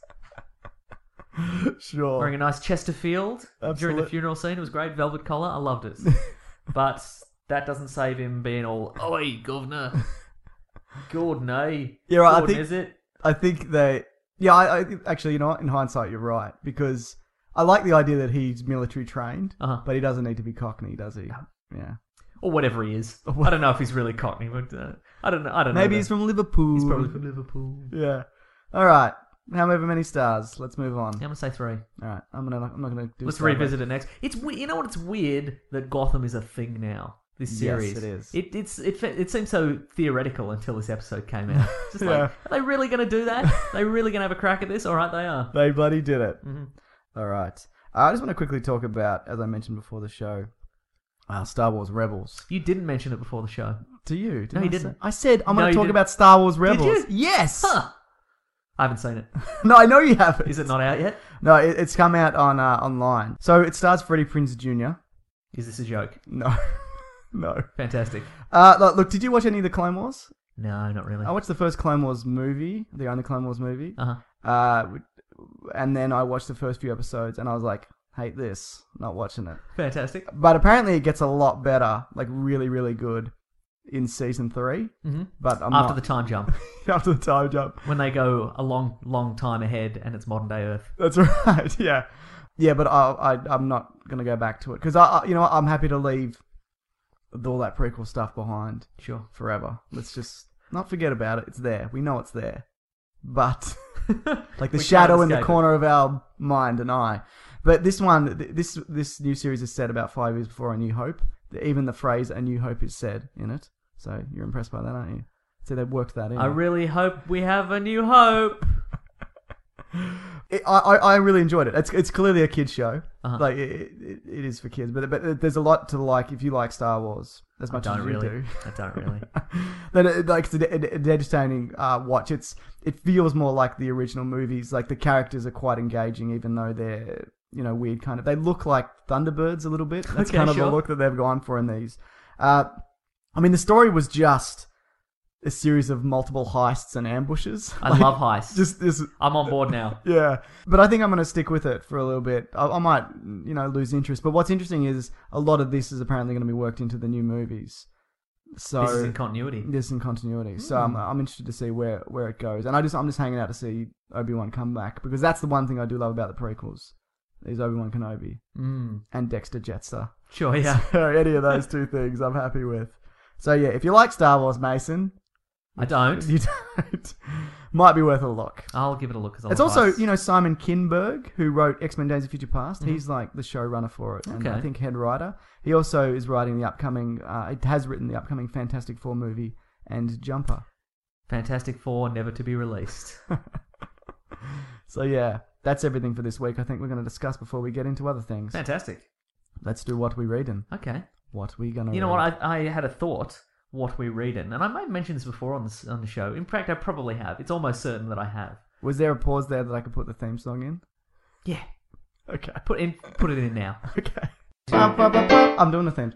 Sure. Wearing a nice Chesterfield during the funeral scene. It was great. Velvet collar. I loved it. But that doesn't save him being all, oi, governor. Gordon, eh? Yeah, right, I Gordon, think- is it? I think they. Yeah, I actually, you know what? In hindsight, you're right because I like the idea that he's military trained, Uh-huh. but he doesn't need to be Cockney, does he? Yeah. Or whatever he is. I don't know if he's really Cockney, but I don't know. Maybe he's from Liverpool. He's probably from Liverpool. Yeah. All right. However many stars. Let's move on. Yeah, I'm gonna say 3. All right. I'm not gonna do. Let's Star revisit it next. You know what? It's weird that Gotham is a thing now. This series. Yes, it is. It seems so theoretical until this episode came out. Just Yeah. like, are they really going to do that? Are they really going to have a crack at this? All right, they are. They bloody did it. Mm-hmm. All right. I just want to quickly talk about, as I mentioned before the show, Star Wars Rebels. You didn't mention it before the show. To you? No, you I didn't. I said I'm No, going you to talk didn't. about Star Wars Rebels. you? Yes. Huh. I haven't seen it. No, I know you haven't. Is it not out yet? No, it's come out on online. So it stars Freddie Prinze Jr. Is this a joke? No. No. Fantastic. Look, did you watch any of the Clone Wars? No, not really. I watched the first Clone Wars movie, the only Clone Wars movie. Uh-huh. And then I watched the first few episodes and I was like, hate this, not watching it. Fantastic. But apparently it gets a lot better, like really, really good in season 3. Mm-hmm. But I'm After not. the time jump. After the time jump. When they go a long, long time ahead and it's modern day Earth. That's right, yeah. Yeah, but I'm not going to go back to it. Because, I'm happy to leave all that prequel stuff behind. Sure. Forever. Let's just not forget about it. It's there. We know it's there. But, like the We shadow can't in the escape corner of our mind and eye. But this one, this new series is set about 5 years before A New Hope. Even the phrase A New Hope is said in it. So you're impressed by that, aren't you? So they've worked that in. I really hope we have a new hope. I really enjoyed it. It's clearly a kids show. Uh-huh. Like it is for kids, but there's a lot to like if you like Star Wars as much as you do. I don't really. Then it's an entertaining watch. It feels more like the original movies. Like the characters are quite engaging, even though they're weird kind of. They look like Thunderbirds a little bit. That's Okay, kind of sure. the look that they've gone for in these. I mean, the story was just a series of multiple heists and ambushes. I love heists. Just this. I'm on board now. Yeah, but I think I'm going to stick with it for a little bit. I might, lose interest. But what's interesting is a lot of this is apparently going to be worked into the new movies. So This is in continuity. This is in continuity. So I'm interested to see where it goes. And I'm just hanging out to see Obi-Wan come back because that's the one thing I do love about the prequels is Obi-Wan Kenobi and Dexter Jettster. Sure, yeah. So any of those two things I'm happy with. So yeah, if you like Star Wars, Mason, I don't. you don't. Might be worth a look. I'll give it a look. Cause I It's love also, heists. Simon Kinberg, who wrote X-Men Days of Future Past. He's like the showrunner for it, and Okay. I think head writer. He also is writing the upcoming, it has written the upcoming Fantastic Four movie and Jumper. Fantastic Four, never to be released. So yeah, that's everything for this week. I think we're going to discuss before we get into other things. Fantastic. Let's do what we reading. Okay. What we gonna? You know read. what? I had a thought. What we reading, and I might have mentioned this before on the show. In fact, I probably have. It's almost certain that I have. Was there a pause there that I could put the theme song in? Yeah. Okay. Put it in now. Okay. I'm doing the theme.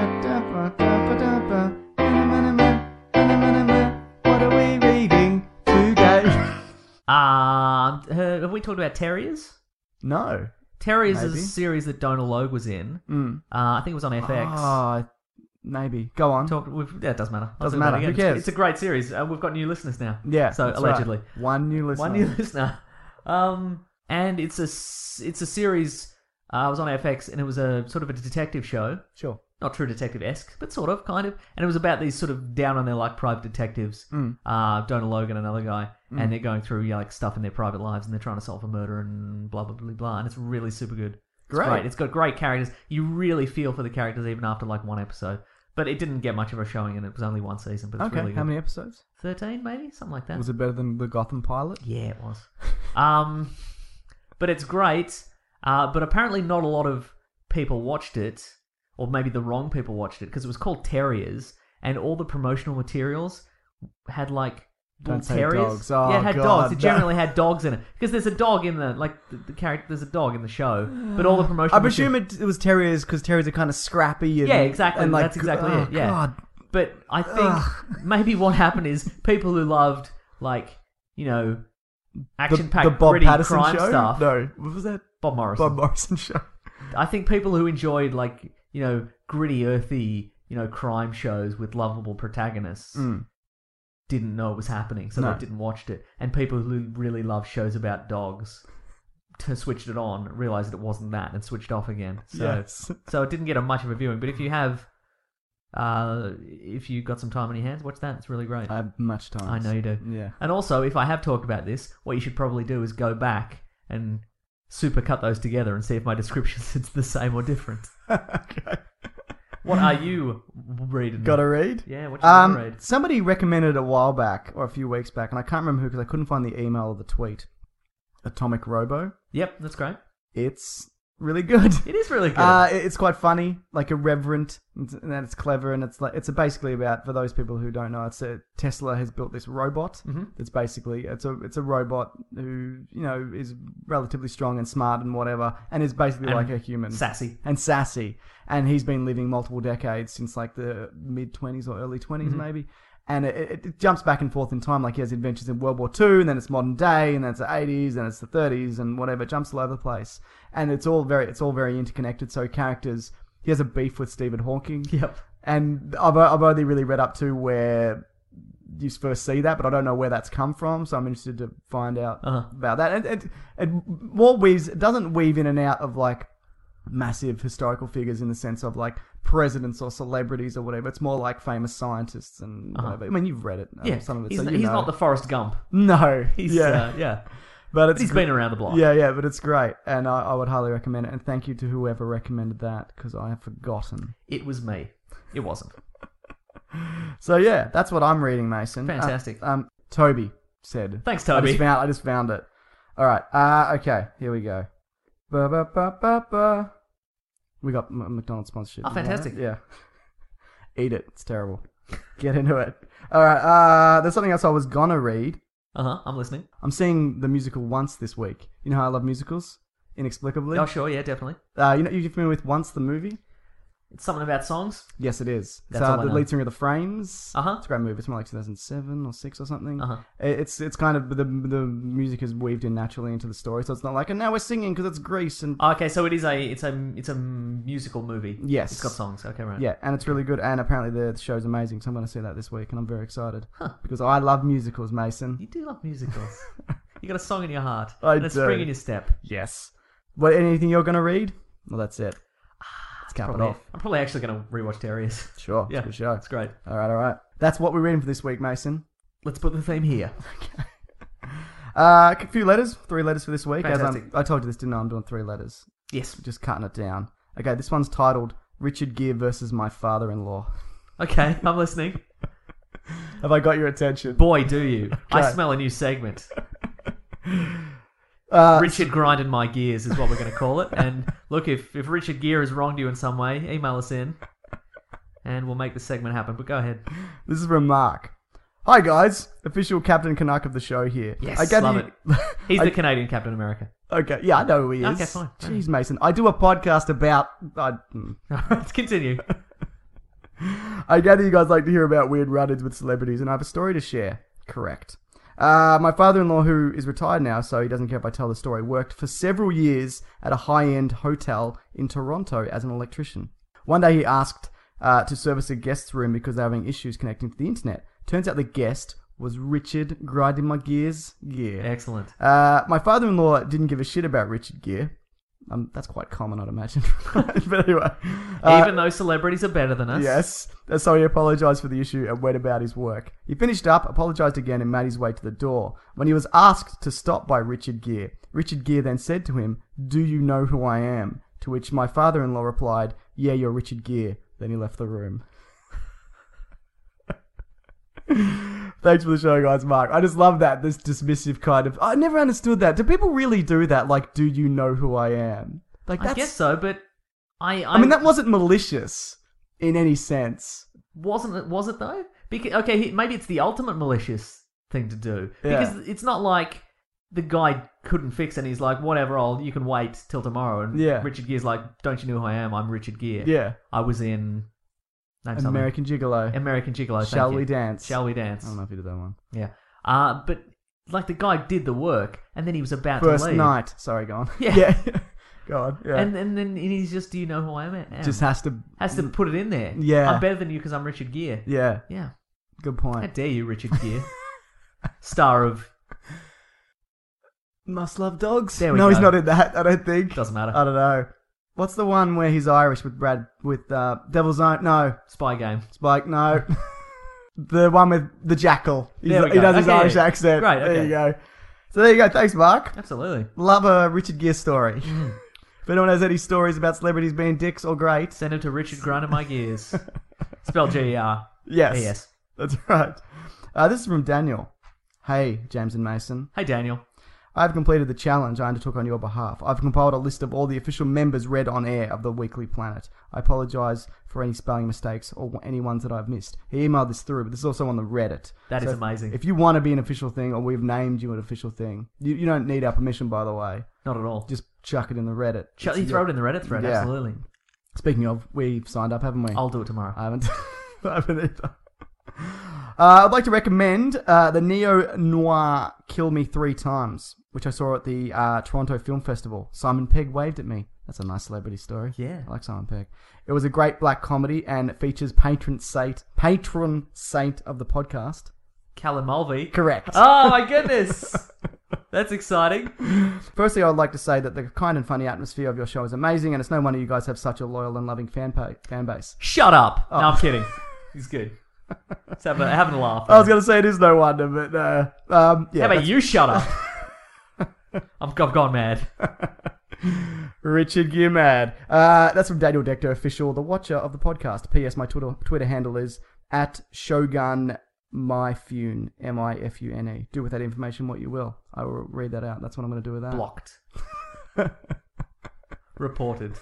What are we reading today? Have we talked about Terriers? No. Terriers is Maybe. a series that Donal Logue was in. I think it was on FX. Oh, maybe. Go on. It doesn't matter. I'll Doesn't talk about matter. it Who again. cares? It's a great series. We've got new listeners now. Yeah. So that's allegedly, right. One new listener. one new listener. And it's a series. It was on FX, and it was a sort of a detective show. Sure. Not True Detective-esque, but sort of, kind of. And it was about these sort of down on their luck private detectives, Donal Logan, another guy, and they're going through like stuff in their private lives, and they're trying to solve a murder and blah, blah, blah, blah. And it's really super good. It's Great. It's got great characters. You really feel for the characters even after like one episode. But it didn't get much of a showing, and it was only one season, but it's Okay. really good. How many episodes? 13, maybe? Something like that. Was it better than the Gotham pilot? Yeah, it was. But it's great. But apparently not a lot of people watched it, or maybe the wrong people watched it, because it was called Terriers, and all the promotional materials had like bull Don't say terriers. dogs. Oh, yeah, it had God, dogs. It no. generally had dogs in it because there's a dog in the character. There's a dog in the show, but all the promotion. I presume it was terriers because terriers are kind of scrappy. And, Yeah, exactly. And like, That's exactly it. Yeah. God. But I think maybe what happened is people who loved like action-packed, the Bob gritty Patterson crime show? stuff. No, what was that? Bob Morrison. Bob Morrison show. I think people who enjoyed like gritty, earthy crime shows with lovable protagonists didn't know it was happening, so No. they didn't watch it. And people who really love shows about dogs switched it on, realized it wasn't that, and switched off again. So, Yes. so it didn't get much of a viewing. But if you got some time on your hands, watch that. It's really great. I have much time. I know you do. Yeah. And also, if I have talked about this, what you should probably do is go back and supercut those together and see if my description is the same or different. Okay. What are you reading? Got to read? Yeah, what you gonna read? Somebody recommended a while back, or a few weeks back, and I can't remember who because I couldn't find the email or the tweet. Atomic Robo. Yep, that's great. It's really good. It is really good. It's quite funny, like irreverent, and then it's clever, and it's basically about, for those people who don't know, Tesla has built this robot. It's basically it's a robot who is relatively strong and smart and whatever, and is basically And like a human, sassy. and he's been living multiple decades since like the mid-20s or early 20s maybe. And it jumps back and forth in time. Like he has adventures in World War II, and then it's modern day, and then it's the 80s, and it's the 30s, and whatever. It jumps all over the place, and it's all very interconnected. So characters, he has a beef with Stephen Hawking. Yep. And I've only really read up to where you first see that, but I don't know where that's come from. So I'm interested to find out about that. And more weaves, it doesn't weave in and out of like massive historical figures in the sense of like presidents or celebrities or whatever. It's more like famous scientists and whatever. I mean, you've read it. Yeah, some of it. he's, So he's not the Forrest Gump. No. He's yeah. But he's been around the block. Yeah, but it's great, and I would highly recommend it. And thank you to whoever recommended that because I have forgotten. It was me. It wasn't. So yeah, that's what I'm reading, Mason. Fantastic. Toby said. Thanks, Toby. I just found it. All right. Okay. Here we go. Ba-ba-ba-ba-ba. We got McDonald's sponsorship. Oh, fantastic. Yeah. Eat it. It's terrible. Get into it. All right. There's something else I was gonna read. I'm listening. I'm seeing the musical Once this week. You know how I love musicals? Inexplicably. Oh, sure, yeah, definitely. You familiar with Once the movie? It's something about songs? Yes, it is. That's all I the know. lead singer of The Frames. Uh-huh. It's a great movie. It's from like 2007 or 6 or something. Uh-huh. It's kind of the music is weaved in naturally into the story, so it's not like, and now we're singing because it's Grease and Okay, so it's a musical movie. Yes. It's got songs. Okay, right. yeah, and it's really good. And apparently the show's amazing, so I'm going to see that this week, and I'm very excited because I love musicals, Mason. You do love musicals. You got a song in your heart. I and a do. spring in your step. Yes. What? Anything you're going to read? Well, that's it. Let's cap it Probably, off. I'm probably actually going to rewatch Terriers. Sure. Yeah, It's a good show. it's great. All right. That's what we're reading for this week, Mason. Let's put the theme here. A few letters, 3 letters for this week. Fantastic. I told you this, didn't I? I'm doing 3 letters. Yes. Just cutting it down. Okay, this one's titled Richard Gere versus my father-in-law. Okay, I'm listening. Have I got your attention? Boy, do you. I Okay. smell a new segment. Uh, Richard grinding my gears is what we're going to call it. And look, if Richard Gere has wronged you in some way, email us in and we'll make the segment happen. But go ahead. This is from Mark. Hi guys, official Captain Canuck of the show here. Yes, I gather love you- it. He's the Canadian Captain America. Okay, yeah, I know who he is. Okay, fine. Jeez, Mason. I do a podcast about... Let's continue. I gather you guys like to hear about weird run-ins with celebrities, and I have a story to share. Correct. My father-in-law, who is retired now, so he doesn't care if I tell the story, worked for several years at a high-end hotel in Toronto as an electrician. One day he asked to service a guest's room because they were having issues connecting to the internet. Turns out the guest was Richard Grinding My Gears Gere. Excellent. My father-in-law didn't give a shit about Richard Gere. That's quite common, I'd imagine. But anyway. Even though celebrities are better than us. Yes. So he apologised for the issue and went about his work. He finished up, apologised again, and made his way to the door. When he was asked to stop by Richard Gere then said to him, "Do you know who I am?" To which my father-in-law replied, "Yeah, you're Richard Gere." Then he left the room. Thanks for the show, guys, Mark. I just love that, this dismissive kind of... I never understood that. Do people really do that? Like, do you know who I am? Like, I guess so, but I I mean, that wasn't malicious in any sense. was it though? Maybe it's the ultimate malicious thing to do. Yeah. Because it's not like the guy couldn't fix it and he's like, whatever, you can wait till tomorrow. And Yeah. Richard Gere's like, don't you know who I am? I'm Richard Gere. Yeah. I was in... name something. American Gigolo. American Gigolo. Shall thank We you. Dance? Shall We Dance? I don't know if you did that one. Yeah. But like the guy did the work and then he was about First to leave. night. Sorry, go on. Yeah. Yeah. Go on. Yeah. And then he's just, do you know who I am? Just has to... put it in there. Yeah. I'm better than you because I'm Richard Gere. Yeah. Yeah. Good How point. dare you, Richard Gere? Star of... Must Love Dogs? There we no, go. he's not in that, I don't think. Doesn't matter. I don't know. What's the one where he's Irish with Devil's Own? No. Spy Game. Spike, no. The one with the jackal. There we He go. does his Okay, Irish yeah. accent. Great, There okay. you go. So there you go. Thanks, Mark. Absolutely. Love a Richard Gere story. If anyone has any stories about celebrities being dicks or great, Send him to Richard Grinding My Gears. Spelled G-E-R. yes. Yes. That's right. This is from Daniel. Hey, James and Mason. Hey, Daniel. I've completed the challenge I undertook on your behalf. I've compiled a list of all the official members read on air of the Weekly Planet. I apologise for any spelling mistakes or any ones that I've missed. He emailed this through, but this is also on the Reddit. That is amazing. If you want to be an official thing, or we've named you an official thing, you don't need our permission, by the way. Not at all. Just chuck it in the Reddit. You throw it in the Reddit thread, Yeah. absolutely. Speaking of, we've signed up, haven't we? I'll do it tomorrow. I haven't. I haven't either. I'd like to recommend the neo-noir Kill Me 3 Times, which I saw at the Toronto Film Festival. Simon Pegg waved at me. That's a nice celebrity story. Yeah. I like Simon Pegg. It was a great black comedy and it features patron saint of the podcast. Callan Mulvey. Correct. Oh, my goodness. That's exciting. Firstly, I would like to say that the kind and funny atmosphere of your show is amazing, and it's no wonder you guys have such a loyal and loving fan base. Shut up. Oh. No, I'm kidding. He's good. Just having a laugh. I was going to say it is no wonder, but yeah. How about you shut up? I've gone mad. Richard Gere mad. That's from Daniel Dector, official, the watcher of the podcast. P.S. My Twitter handle is @ShogunMyFune, MIFUNE. Do with that information what you will. I will read that out. That's what I'm going to do with that. Blocked. Reported.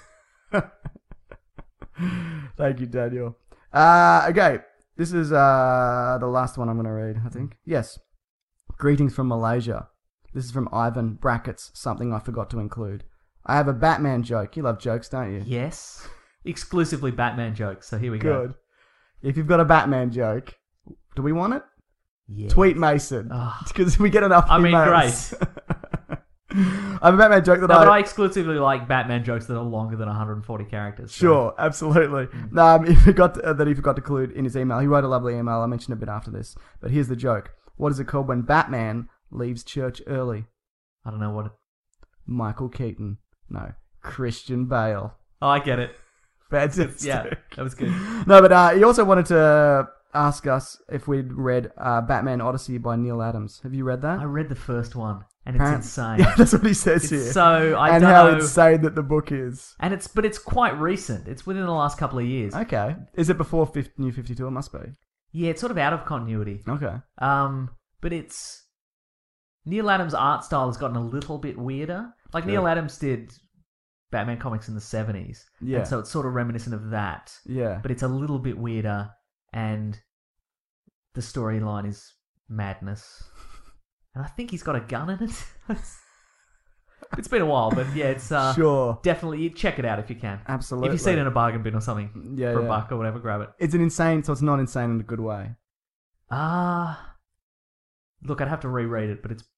Thank you, Daniel. Okay, this is the last one I'm going to read, I think. Yes. Greetings from Malaysia. This is from Ivan, brackets, something I forgot to include. I have a Batman joke. You love jokes, don't you? Yes. Exclusively Batman jokes, so here we go. Good. If you've got a Batman joke, do we want it? Yeah. Tweet Mason. Because we get enough I mean, emails. great. I have a Batman joke that No, but I exclusively like Batman jokes that are longer than 140 characters. So. Sure, absolutely. He forgot to include in his email. He wrote a lovely email. I'll mention a bit after this. But here's the joke. What is it called when Batman leaves church early? I don't know what it... Michael Keaton. No. Christian Bale. Oh, I get it. Fantastic. Yeah, that was good. No, but he also wanted to ask us if we'd read Batman Odyssey by Neil Adams. Have you read that? I read the first one, and it's insane. Yeah, that's what he says It's here. so... I and don't how know... insane that the book is. And it's quite recent. It's within the last couple of years. Okay. Is it before New 52? It must be. Yeah, it's sort of out of continuity. Okay. But it's... Neil Adams' art style has gotten a little bit weirder. Like, Neil Adams did Batman comics in the 70s. Yeah. And so it's sort of reminiscent of that. Yeah. But it's a little bit weirder, and the storyline is madness. And I think he's got a gun in it. It's been a while, but yeah, it's Sure. definitely check it out if you can. Absolutely. If you see it in a bargain bin or something Yeah, for yeah. a buck or whatever, grab it. It's an insane, so it's not insane in a good way. Look, I'd have to reread it, but it's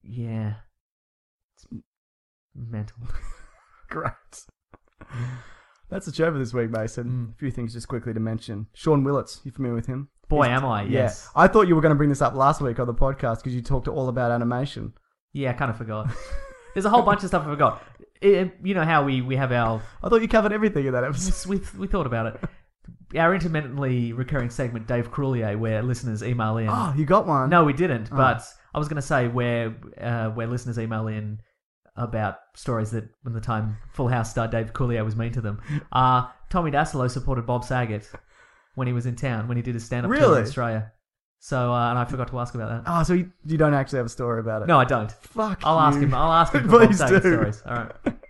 mental. Great. That's the show for this week, Mason. A few things just quickly to mention. Sean Willits, you familiar with him? Boy, am I, yes. Yeah. I thought you were going to bring this up last week on the podcast because you talked all about animation. Yeah, I kind of forgot. There's a whole bunch of stuff I forgot. You know how we have our... I thought you covered everything in that episode. We thought about it. Our intermittently recurring segment, Dave Croulier, where listeners email in. Oh, you got one? No, we didn't. But I was going to say where listeners email in about stories that when the time Full House star Dave Coulier was mean to them. Tommy Dassolo supported Bob Saget when he was in town, when he did his stand-up tour Really? in Australia. So, and I forgot to ask about that. Oh, so you don't actually have a story about it? No, I don't. Fuck I'll ask him for Bob Please Saget do. stories. All right.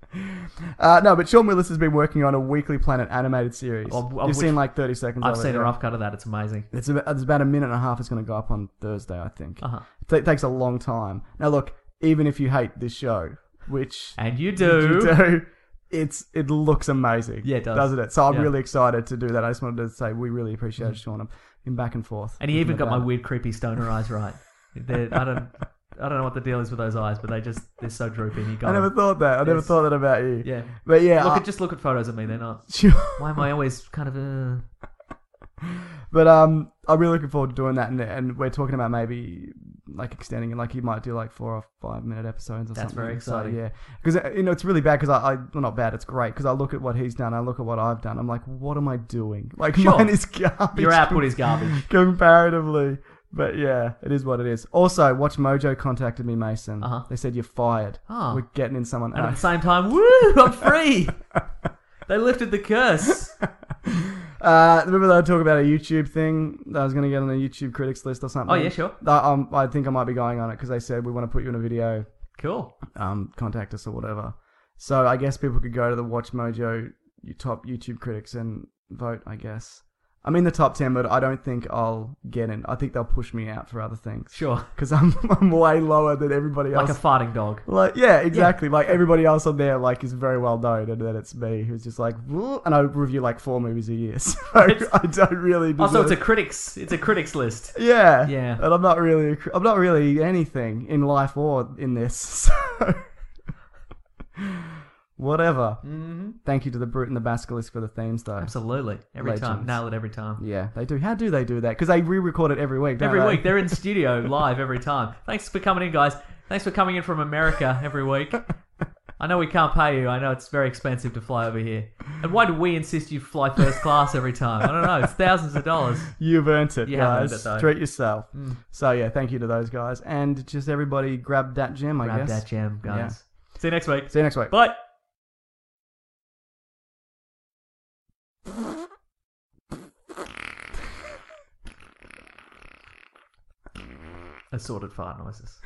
No, but Sean Willis has been working on a Weekly Planet animated series. You've seen like 30 seconds of it. I've seen a yeah. rough cut of that. It's amazing. It's about a minute and a half. It's going to go up on Thursday, I think. Uh-huh. It takes a long time. Now, look, even if you hate this show, which And you do. it looks amazing. Yeah, it does. Doesn't it? So I'm Yeah. really excited to do that. I just wanted to say we really appreciate Sean. Been back and forth. And he even got my about it. weird, creepy stoner eyes right. I don't know what the deal is with those eyes, but they're so droopy. And you go, I never thought that. I never Yes. thought that about you. Yeah. But yeah. Just look at photos of me. They're not. Sure. Why am I always kind of? But I'm really looking forward to doing that, and we're talking about maybe like extending it. Like you might do like 4 or 5 minute episodes or That's something. very exciting. So, yeah, because it's really bad because well, not bad. It's great because I look at what he's done. I look at what I've done. I'm like, what am I doing? Like Sure. mine is garbage. Your output is garbage. comparatively. But yeah, it is what it is. Also, Watch Mojo contacted me, Mason. Uh-huh. They said you're fired. Oh. We're getting in someone. And at the same time, woo! I'm free. They lifted the curse. Remember they were talking about a YouTube thing that I was going to get on the YouTube critics list or something? Oh, yeah, sure. I think I might be going on it because they said we want to put you in a video. Cool. Contact us or whatever. So I guess people could go to the Watch Mojo top YouTube critics and vote, I guess. I'm in the top 10, but I don't think I'll get in. I think they'll push me out for other things. Sure. Because I'm way lower than everybody else. Like a farting dog. Like, yeah, exactly. Like everybody else on there, like, is very well known, and then it's me who's just like, "Whoa," and I review like 4 movies a year, so I don't really. Also, deserve- it's a critics list. Yeah, Yeah. and I'm not really anything in life or in this. So whatever. Mm-hmm. Thank you to the Brute and the Basilisk for the themes, though. Absolutely. Every time. Legends. Nail it every time. Yeah, they do. How do they do that? Because they re-record it every week. Don't Every they? week. They're in studio live every time. Thanks for coming in, guys. Thanks for coming in from America every week. I know we can't pay you. I know it's very expensive to fly over here. And why do we insist you fly first class every time? I don't know. It's thousands of dollars. You've earned it, You have guys. earned it, though. Treat yourself. So yeah, thank you to those guys, and just everybody grab that gem. I Grab guess. that gem, guys. Yeah. See you next week. See you next week. Bye. Assorted fart noises.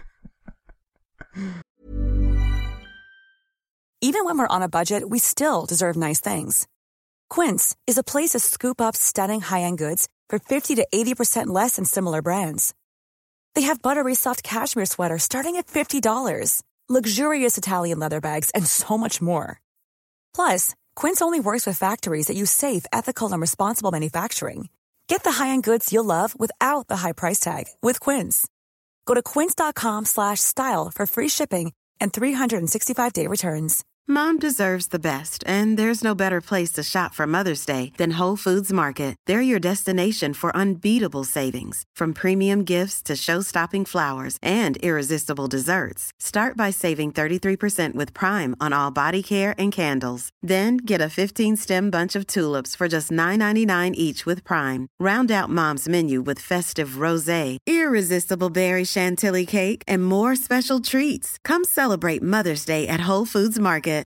Even when we're on a budget, we still deserve nice things. Quince is a place to scoop up stunning high-end goods for 50 to 80% less than similar brands. They have buttery soft cashmere sweaters starting at $50, luxurious Italian leather bags, and so much more. Plus, Quince only works with factories that use safe, ethical, and responsible manufacturing. Get the high-end goods you'll love without the high price tag with Quince. Go to quince.com/style for free shipping and 365-day returns. Mom deserves the best, and there's no better place to shop for Mother's Day than Whole Foods Market. They're your destination for unbeatable savings, from premium gifts to show-stopping flowers and irresistible desserts. Start by saving 33% with Prime on all body care and candles. Then get a 15-stem bunch of tulips for just $9.99 each with Prime. Round out Mom's menu with festive rosé, irresistible berry chantilly cake, and more special treats. Come celebrate Mother's Day at Whole Foods Market.